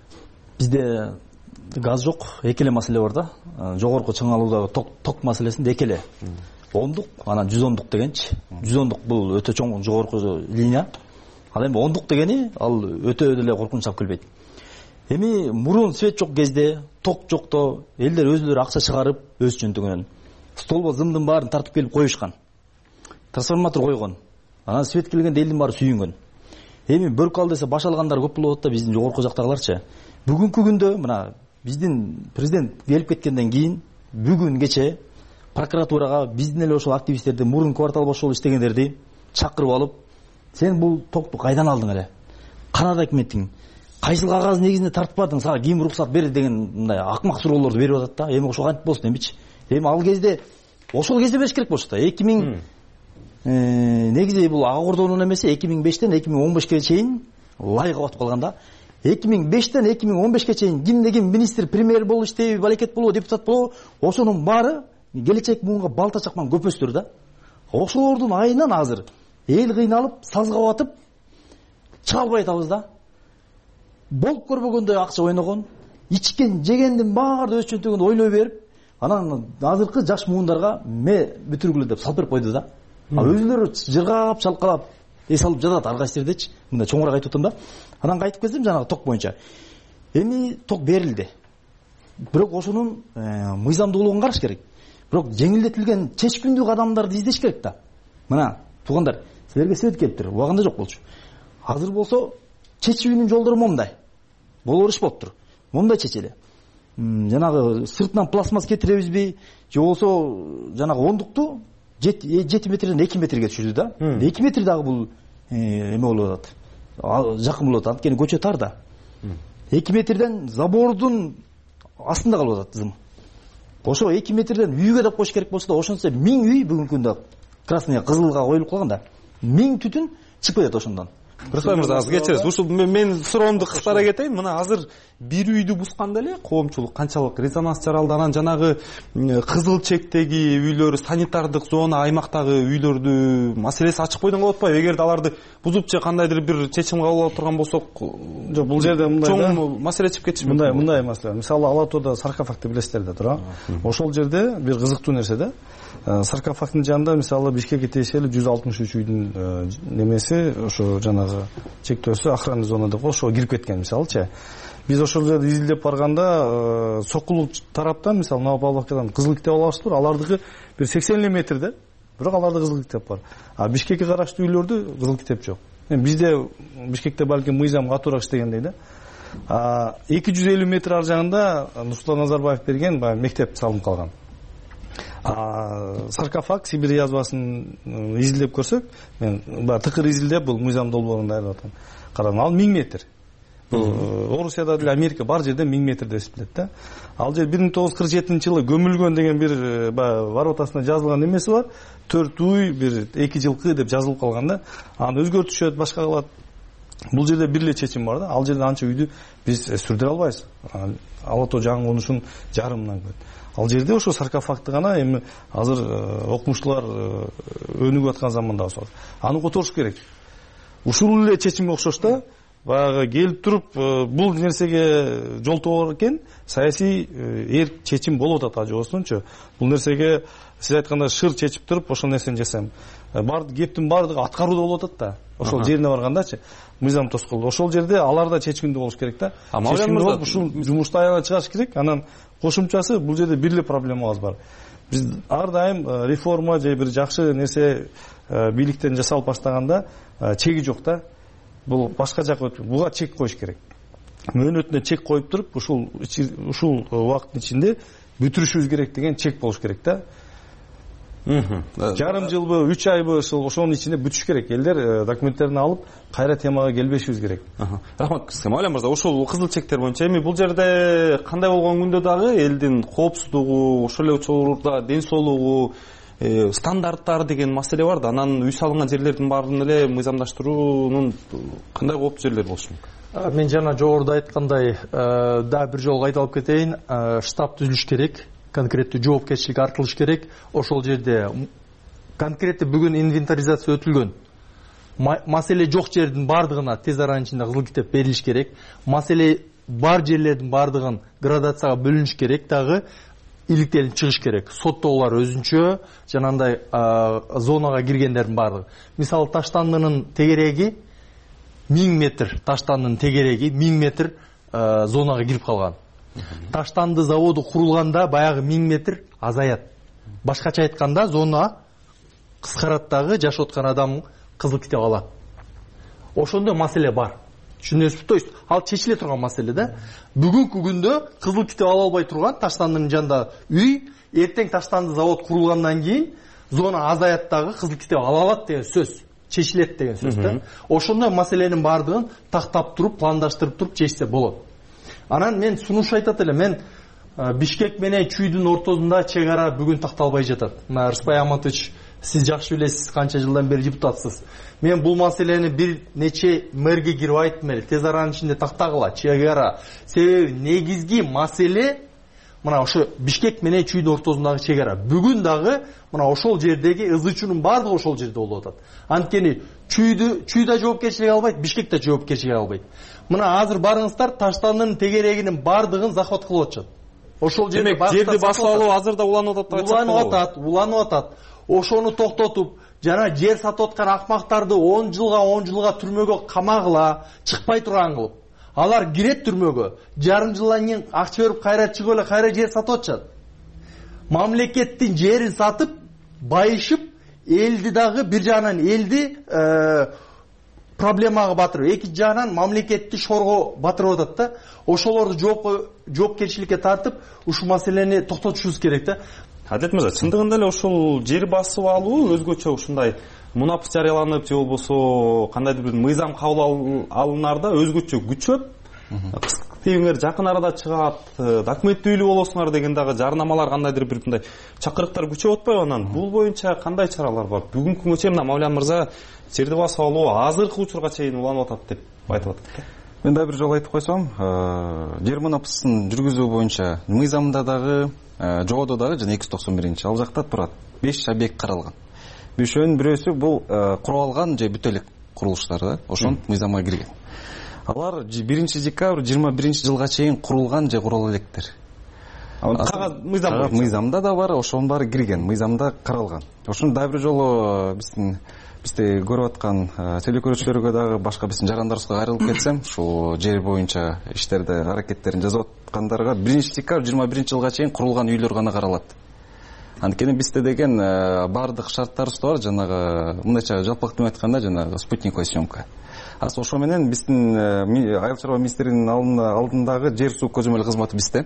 Бизде газ жок, эки эле маселе бар да. Жогорку чыңалуудагы ток ток маселесинде эки эле. ондук, анан жүз ондук дегенчи. жүз ондук бул өтө чоң жогорку линия. Ал эми ондук дегени ал өтө деле коркунуч алып келбейт. Эми мурун свет жок кезде, ток жокто элдер өзүлөрү акча чыгарып өз жөнтүгүнөн столбо зымдын баарын тартып келип коюшкан. Трансформатор койгон. Анан свет келгенде элдин баары сүйүнгөн. Эми бөрк ал десе баш алгандар көп болуп атат да, биздин жогорку жактагыларчы. Бүгүнкү күндө мына биздин президент келип кеткенден кийин бүгүн кече прокуратурага биздин эле ошол активисттерди, мурун квартал башчылыгы иштегендерди чакырып алып, сен бул токту кайдан алдың эле? Канада өкмөтүң кайсыл кагаз негизинде тартып бардың, сага ким уруксат берди деген мындай акмак суроолорду берип атат да. Эми ошо кантип болсун эмичи? Эми ал кезде ошол кезде бериш керек болчу да. эки миң негизи бул Ак Ордонун эмеси эки миң бештен эки миң он бешке чейин лай кабат калган да. эки миң бештен эки миң он бешке чейин кимде ким министр, премьер болуп иштеби, балекет болобу, депутат болобу, ошонун баары келечек муунга балта чаккан көпөстөр да. Ошолордун айынан азыр эл кыйналып, сазга батып чыга албай атабыз да. Болуп көрбөгөндөй акча ойногон, ичкен, жегендин баары өз чөнтөгүндө ойлой берип, анан азыркы жаш муундарга ме бүтүргүлө деп салып берип койду да. А өзүлөрү жыргап, чалкалап, эс алып жатат ар кайсы жердечи. Мындай чоңураак айтып атам да. Анан кайтып келсем жанагы ток боюнча. Эми ток берилди. Бирок ошонун мыйзамдуулугун караш керек. Бирок жеңилдетилген чечкиндүү кадамдарды издеш керек да. Мына туугандар, силерге свет келиптир, убагында жок болчу. Азыр болсо чечүүнүн жолдору момундай. Болор иш болуптур. Момундай чечели. Жанагы сыртынан пластмасс кетиребизби, же болсо жанагы ондукту жети метрден эки метрге түшүрдү да. эки метр дагы бул эме болуп атат. Жакын болуп атат. Анткени көчө тар да. эки метрден забордун астында калып атат зым. Ошо эки метрден үйгө деп коюш керек болсо да, ошончо миң үй бүгүнкү күндө красный кызылга коюлуп калган да. Миң түтүн чыгып кетет ошондон. Рыспай мырза, азыр кечиресиз. Ушул мен суроомду кыскара кетейин. Мына азыр бир үйдү бусканда эле коомчулук канчалык резонанс жаралды. Анан жанагы кызыл чектеги үйлөр, санитардык зона аймактагы үйлөрдү маселеси ачык бойдон калып атпайбы? Эгерде аларды бузуп же кандайдыр бир чечим кабыл ала турган болсок, жок, бул жерде мындай чоң маселе чыгып кетиши мүмкүн. Мындай, мындай маселе. Мисалы Ала-Тоодо саркофагты билесиздер да, туура. Ошол жерде бир кызыктуу нерсе да. Саркофагтын жанында мисалы Бишкекке тиешелүү жүз алтымыш үч үйдүн немеси, ошо жанагы чектөөсү охранный зонада ошо кирип кеткен мисалычы. Биз ошол жерде изилдеп барганда сокулук тараптан мисалы Новопавловкадан кызыл китеп алабызбы, алардыкы бир сексен эле метрде, бирок аларда кызыл китеп бар. А Бишкекке караштуу үйлөрдө кызыл китеп жок. Эми бизде Бишкекте балким мыйзам катуураак иштегендей да. А эки жүз элүү метр ар жагында Нурсултан Назарбаев берген баягы мектеп салынып калган. Саркофаг Сибирь язбасын изилдеп көрсөк, мен баягы тыкыр изилдеп бул мыйзам долбоорун даярдап атам. Караган, ал миң метр. Орусияда деле Америка бар жерде миң метр деп эсептелет да. Ал жер бир миң тогуз жүз кырк жетинчи жылы көмүлгөн деген бир баягы воротасына жазылган эмеси бар. төрт уй, бир эки жылкы деп жазылып калган да. Аны өзгөртүшөт, башка кылат. Бул жерде бир эле чечим бар да. Ал жерде анча үйдү биз сүрдүрө албайбыз. Ала-Тоо жаңы конушун жарымынан көп. Ал жерде ошо саркофагты гана эми азыр окумуштуулар өнүгүп аткан заманда болсо аны которуш керек. Ушул эле чечимге окшош да, баягы келип туруп бул нерсеге жолтоо экен, саясий эрк чечим болуп атат ажыбосунчу. Бул нерсеге сиз айткандай шыр чечип туруп ошол нерсени жасайм. Бар кептин баардыгы аткарууда болуп атат да. Ошол жерине баргандачы мыйзам тоскоолду. Ошол жерде алар да чечкиндүү болуш керек да. Чечкиндүү болуп ушул жумушту аябай чыгаш керек. Анан кошумчасы бул жерде бир эле проблемабыз бар. Биз ар дайым реформа же бир жакшы нерсе бийликтен жасалып баштаганда чеги жок да. Бул башка жака өтүп, буга чек коюш керек. Мөөнөтүнө чек коюп туруп, ушул ушул убакыттын ичинде бүтүрүшүбүз керек деген чек болуш керек да. Жарым жылбы, үч айбы ошонун ичинде бүтүш керек. Элдер документтерин алып, кайра темага келбешибиз керек. Рахмат сизге. Майлам мырза, ошол кызыл чектер боюнча эми бул жерде кандай болгон күндө дагы элдин коопсуздугу, ошол эле учурда ден соолугу, стандарттар деген маселе бар да. Анан үй салынган жерлердин баарын эле мыйзамдаштыруунун кандай кооптуу жерлери болушу мүмкүн? Мен жана жогоруда айткандай, да бир жолу кайталып кетейин, штаб түзүлүш керек. Конкреттүү жоопкерчилик артылыш керек. Ошол жерде конкреттүү бүгүн инвентаризация өтүлгөн. Маселе жок жердин бардыгына тез аранын ичинде кызыл китеп берилиш керек. Маселе бар жерлердин бардыгын градацияга бөлүнүш керек, дагы иликтелип чыгыш керек. Соттоолор өзүнчө, жанагындай зонага киргендердин бардыгы. Мисалы Таштандынын тегереги миң метр, Таштандынын тегереги миң метр зонага кирип калган. Таштанды заводу курулганда баягы миң метр азаят. Башкача айтканда зона кыскарат дагы жашап аткан адам кызыл китеп алат. Ошондой маселе бар. Түшүнөсүзбү? То есть ал чечиле турган маселе да. Бүгүнкү күндө кызыл китеп ала албай турган Таштандынын жанында үй, эртең Таштанды завод курулгандан кийин зона азаят дагы кызыл китеп ала алат деген сөз. Чечилет деген сөз да. Ошондой маселенин бардыгын тактап туруп, пландаштырып туруп чечсе болот. Анан мен сунуш айтат эле, мен Бишкек менен Чүйдүн ортосунда чек ара бүгүн такталбай жатат. Мына Рыспай Аматович, сиз жакшы билесиз, канча жылдан бери депутатсыз. Мен бул маселени бир нече мэрге кирип айттым эле, тез аранын ичинде тактагыла, чек ара. Себеби негизги маселе мына ошо Бишкек менен Чүйдүн ортосундагы чек ара. Бүгүн дагы мына ошол жердеги ыз чунун баардыгы ошол жерде болуп атат. Анткени Чүйдү Чүйдө жоопкерчилик албайт, Бишкекте жоопкерчилик албайт. Мына азыр барыңыздар Таштандын тегерегинин баардыгын захват кылып атышат. Ошол жерде жерди басып алуу азыр да уланып атат. Уланып атат, уланып атат. Ошону токтотуп, жана жер сатып аткан акмактарды он жылга он жылга түрмөгө камагыла, чыкпай турган кылып. Алар кирет түрмөгө, жарым жылдан кийин акча берип кайра чыгып эле кайра жер сатып атышат. Мамлекеттин жерин сатып, байышып, элди дагы бир жагынан элди проблемага батырып, эки жагынан мамлекетти шорго батырып атат да. Ошолорду жоопкерчиликке тартып, ушул маселени токтотушубуз керек да. Адилет мырза, чындыгында эле ушул жер басып алуу өзгөчө ушундай мунапыс жарыяланып же болбосо кандайдыр бир мыйзам кабыл алынарда өзгөчө күчөп, тегиңер жакын арада чыгат, документтүүлүү болосуңар деген дагы жарнамалар кандайдыр бир мындай чакырыктар күчөп атпайбы анан? Бул боюнча кандай чаралар бар? Бүгүнкү күнгө чейин мына Мавлян мырза жерди басып алуу азыркы учурга чейин уланып атат деп айтып атат. Мен да бир жолу айтып койсом, жер мунапысын жүргүзүү боюнча мыйзамда дагы, жогодо дагы жана эки жүз токсон биринчи ал жакта турат. беш объект каралган. Бешөөнүн бирөөсү бул куралган же бүтө элек курулуштар да, ошон мыйзамга кирген. Алар биринчи декабрь жыйырма биринчи жылга чейин курулган же курала электер. Кагаз мыйзам мыйзамда да бар, ошонун баары кирген, мыйзамда каралган. Ошону да бир жолу биздин бизде көрүп аткан телекөрүүчүлөргө дагы башка биздин жарандарыбызга кайрылып кетсем, ушул жер боюнча иштерди, аракеттерин жасап аткандарга биринчи декабрь жыйырма биринчи жылга чейин курулган үйлөр гана каралат. Анткени бизде деген баардык шарттарыбыз бар, жанагы мындайча жалпактап айтканда жанагы спутниковый съемка. Ас ошо менен биздин айыл чарба министринин алдындагы жер суу көзөмөл кызматы бизде.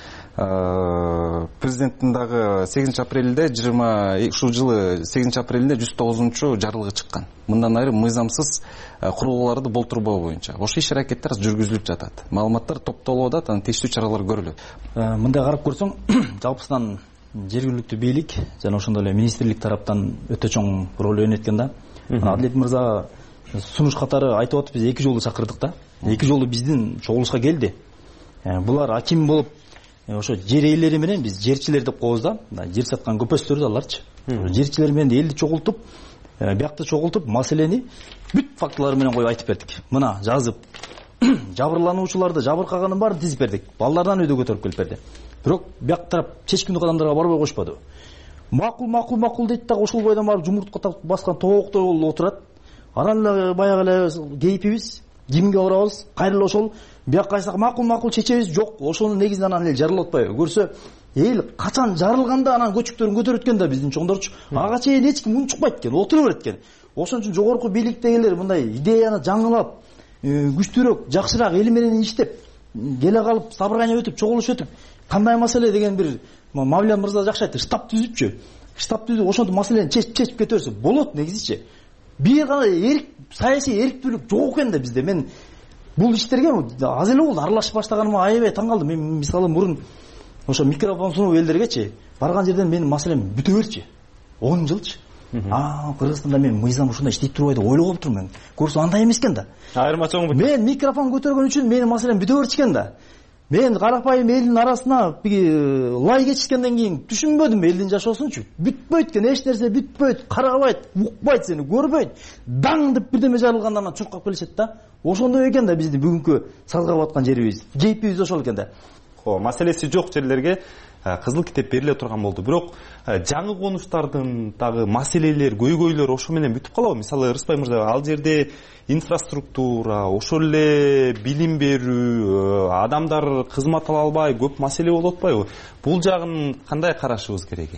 Президенттин дагы сегизинчи апрелде жыйырма ушул жылы сегизинчи апрелде жүз тогузунчу жарлыгы чыккан. Мындан ары мыйзамсыз курулууларды болтурбоо боюнча ошо иш аракеттер жүргүзүлүп жатат. Маалыматтар топтолуп атат, анан тиештүү чаралар көрүлөт. Мындай карап көрсөң, жалпысынан жергиликтүү бийлик жана ошондой эле министрлик тараптан өтө чоң роль ойноткон да. Адилет мырза сунуш катары айтып атып, биз эки жолу чакырдык да. Эки жолу биздин чогулушка келди. Булар аким болуп ошо жер ээлери менен биз жерчилер деп коебуз да. Жер саткан көпөстөр аларчы. Жерчилер менен элди чогултуп, биякты чогултуп, маселени бүт фактылары менен коюп айтып бердик. Мына жазып, жабырлануучуларды жабыркаганын баарын тизип бердик. Балдардан өйдө көтөрүп келип берди. Бирок бияк тарап чечкиндүү кадамдарга барбай койшподу. Макул, макул, макул дейт дагы ошол бойдон барып жумуртка баскан тооктой болуп отурат. Анан эле баягы эле кейпибиз, кимге барабыз, кайрылып ошол бияк кайсак макул, макул чечебиз, жок, ошонун негизинен анан эл жарылып атпайбы? Көрсө, эл качан жарылганда анан көчүктөрүн көтөрөт экен да биздин чоңдорчу. Ага чейин эч ким унчукпайт экен, отура берет экен. Ошон үчүн жогорку бийликтегилер мындай идеяны жаңылап, күчтүүрөөк, жакшыраак эл менен иштеп, келе калып, собрание өтүп, чогулуш өтүп, кандай маселе деген бир Мавлян мырза жакшы айтты, штаб түзүпчү. Штаб түзүп, ошондо маселени чечип чечип кете берсе болот негизичи. Бир гана эрк, саясий эрктүүлүк жок экен да бизде. Мен бул иштерге аз эле болду аралашып баштаганыма аябай таң калдым. Мен мисалы мурун ошо микрофон сунуп элдергечи барган жерден менин маселем бүтө берчи. он жылчы. А, Кыргызстанда мен мыйзам ушундай иштей турбай деп ойлоп турмун. Көрсө андай эмес экен да. Айырма чоң. Мен микрофон көтөргөн үчүн менин маселем бүтө берчи экен да. Мен карапайым элдин арасына лай кечишкенден кийин түшүнбөдүм элдин жашоосунчу. Бүтпөйт экен, эч нерсе бүтпөйт, карабайт, укпайт, сени көрбөйт. Даң деп бирдеме жарылгандан анан чуркап келишет да. Ошондой экен да биздин бүгүнкү сазгап аткан жерибиз. Кейпибиз ошол экен да. О, маселеси жок жерлерге кызыл китеп бериле турган болду. Бирок жаңы конуштардын дагы маселелер, көйгөйлөр ошо менен бүтүп калабы? Мисалы Рыспай мырза, ал жерде инфраструктура, ошол эле билим берүү, адамдар кызмат ала албай көп маселе болуп атпайбы? Бул жагын кандай карашыбыз керек?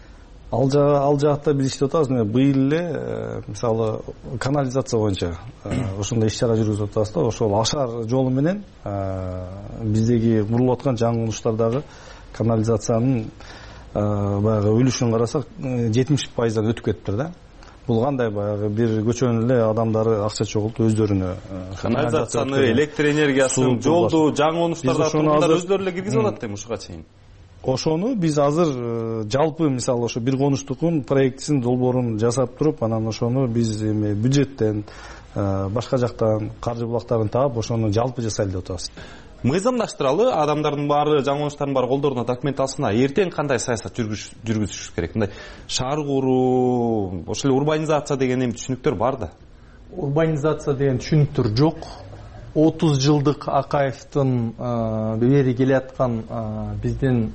Ал жагы ал жакта биз иштеп атабыз. Мына быйыл эле мисалы канализация боюнча ошондой иш-чара жүргүзүп атабыз да. Ошол ашар жолу менен биздеги курулуп аткан жаңы курулуштардагы канализациянын баягы үлүшүн карасак жетимиш пайыздан өтүп кетиптир да. Бул кандай баягы бир көчөнүн эле адамдары акча чогултуп өздөрүнө канализацияны, электр энергиясын, жолду жаңы конуштарда тургундар өздөрү эле киргизип алат дейм ушуга чейин. Ошону биз азыр жалпы мисалы ошо бир конуштукун проектисин долбоорун жасап туруп, анан ошону биз эми бюджеттен башка жактан каржы булактарын таап ошону жалпы жасайлы деп атабыз. Мыйзамдаштыралы, адамдардын баары, жаңы конуштардын баары колдоруна документ алсына, эртең кандай саясат жүргүзүш керек? Мындай шаар куруу, ошол эле урбанизация деген эми түшүнүктөр бар да. Урбанизация деген түшүнүктөр жок. отуз жылдык Акаевдин бери келаткан биздин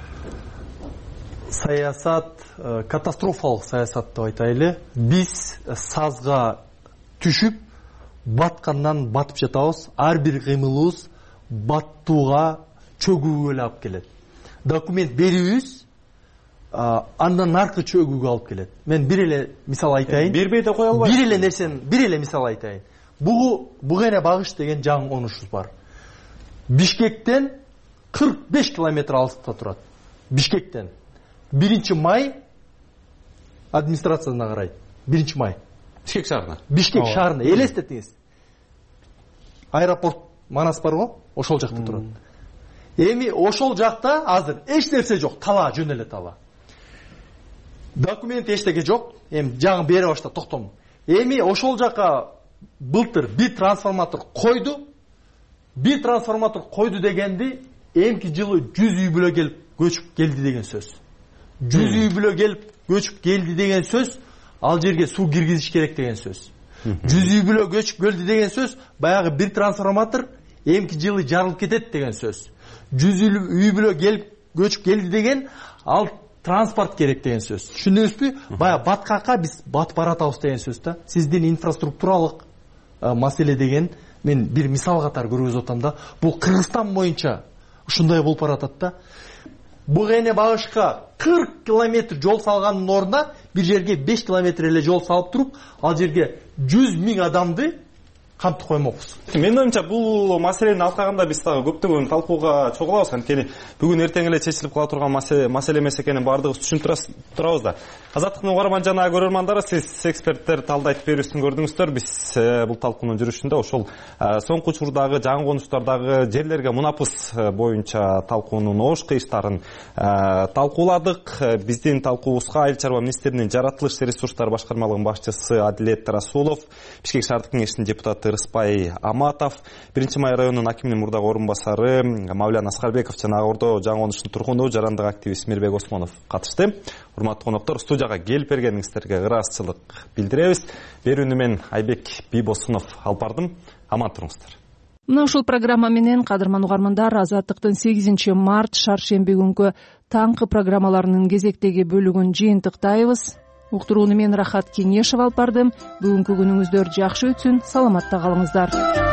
саясат катастрофалык саясат деп айтайлы. Биз сазга түшүп, баткандан батып жатабыз. Ар бир кыймылыбыз баттууга, чөгүүгө алып келет. Документ берүүбүз андан наркы чөгүүгө алып келет. Мен бир эле мисал айтайын. Бербей да кое албайсыз. Бир эле нерсени, бир эле мисал айтайын. Бугу Бугене багыш деген жаңы конушубуз бар. Бишкектен кырк беш километр алыстыкта турат. Бишкектен. биринчи май администрациясына карайт. биринчи май. Бишкек шаарына. Бишкек шаарына. Элестетиңиз. Аэропорт Манас бар го? ошол жакта турат. Эми ошол жакта азыр эч нерсе жок, тала, жөн эле тала. Документ эчтеке жок, эми жаңы бере башта токтом. Эми ошол жака былтыр бир трансформатор койду. Бир трансформатор койду дегенди эмки жылы жүз үй бүлө келип көчүп келди деген сөз. жүз үй бүлө келип көчүп келди деген сөз, ал жерге суу киргизиш керек деген сөз. жүз үй бүлө көчүп келди деген сөз, баягы бир трансформатор эмки жылы жарылып кетет деген сөз. жүз үй бүлө келип көчүп келди деген, ал транспорт керек деген сөз. Түшүндүңүзбү? Баягы баткакка биз батып баратабыз деген сөз да. Сиздин инфраструктуралык маселе деген мен бир мисал катары көргөзүп атам да. Бул Кыргызстан боюнча ушундай болуп баратат да. Бул эне багышка кырк километр жол салгандын ордуна бир жерге беш километр эле жол салып туруп, ал жерге жүз миң адамды камтып коймокпуз. Менин оюмча бул маселени алкаганда биз дагы көптөгөн талкууга чогулабыз. Анткени бүгүн эртең эле чечилип кала турган маселе эмес экенин баардыгыбыз түшүнүп турабыз да. Азаттыктын угарман жана көрөрмандары, сиз эксперттер талдайтып берүүсүн көрдүңүздөр. Биз бул талкуунун жүрүшүндө ошол соңку учурдагы жаңы конуштардагы жерлерге мунапыс боюнча талкуунун ош кыйыштарын талкууладык. Биздин талкуубузга Айыл чарба министринин жаратылыш ресурстар башкармалыгынын башчысы Адилет Расулов, Бишкек шаардык кеңешинин депутаты Рыспай Аматов, биринчи май районунун акиминин мурдагы орун басары Мавлян Аскарбеков жана Ак Ордо жаңы конуштун тургуну жарандык активист Мирбек Осмонов катышты. Урматтуу коноктор, студияга келип бергениңиздерге ыраазычылык билдиребиз. Берүүнү мен Айбек Бийбосунов алып бардым. Аман туруңуздар. Мына ушул программа менен кадырман угармандар, Азаттыктын сегизинчи март шаршемби күнгү таңкы программаларынын кезектеги бөлүгүн жыйынтыктайбыз. Уктурууну мен Рахат Кеңешев алып бардым. Бүгүнкү күнүңүздөр жакшы өтсүн, саламатта калыңыздар.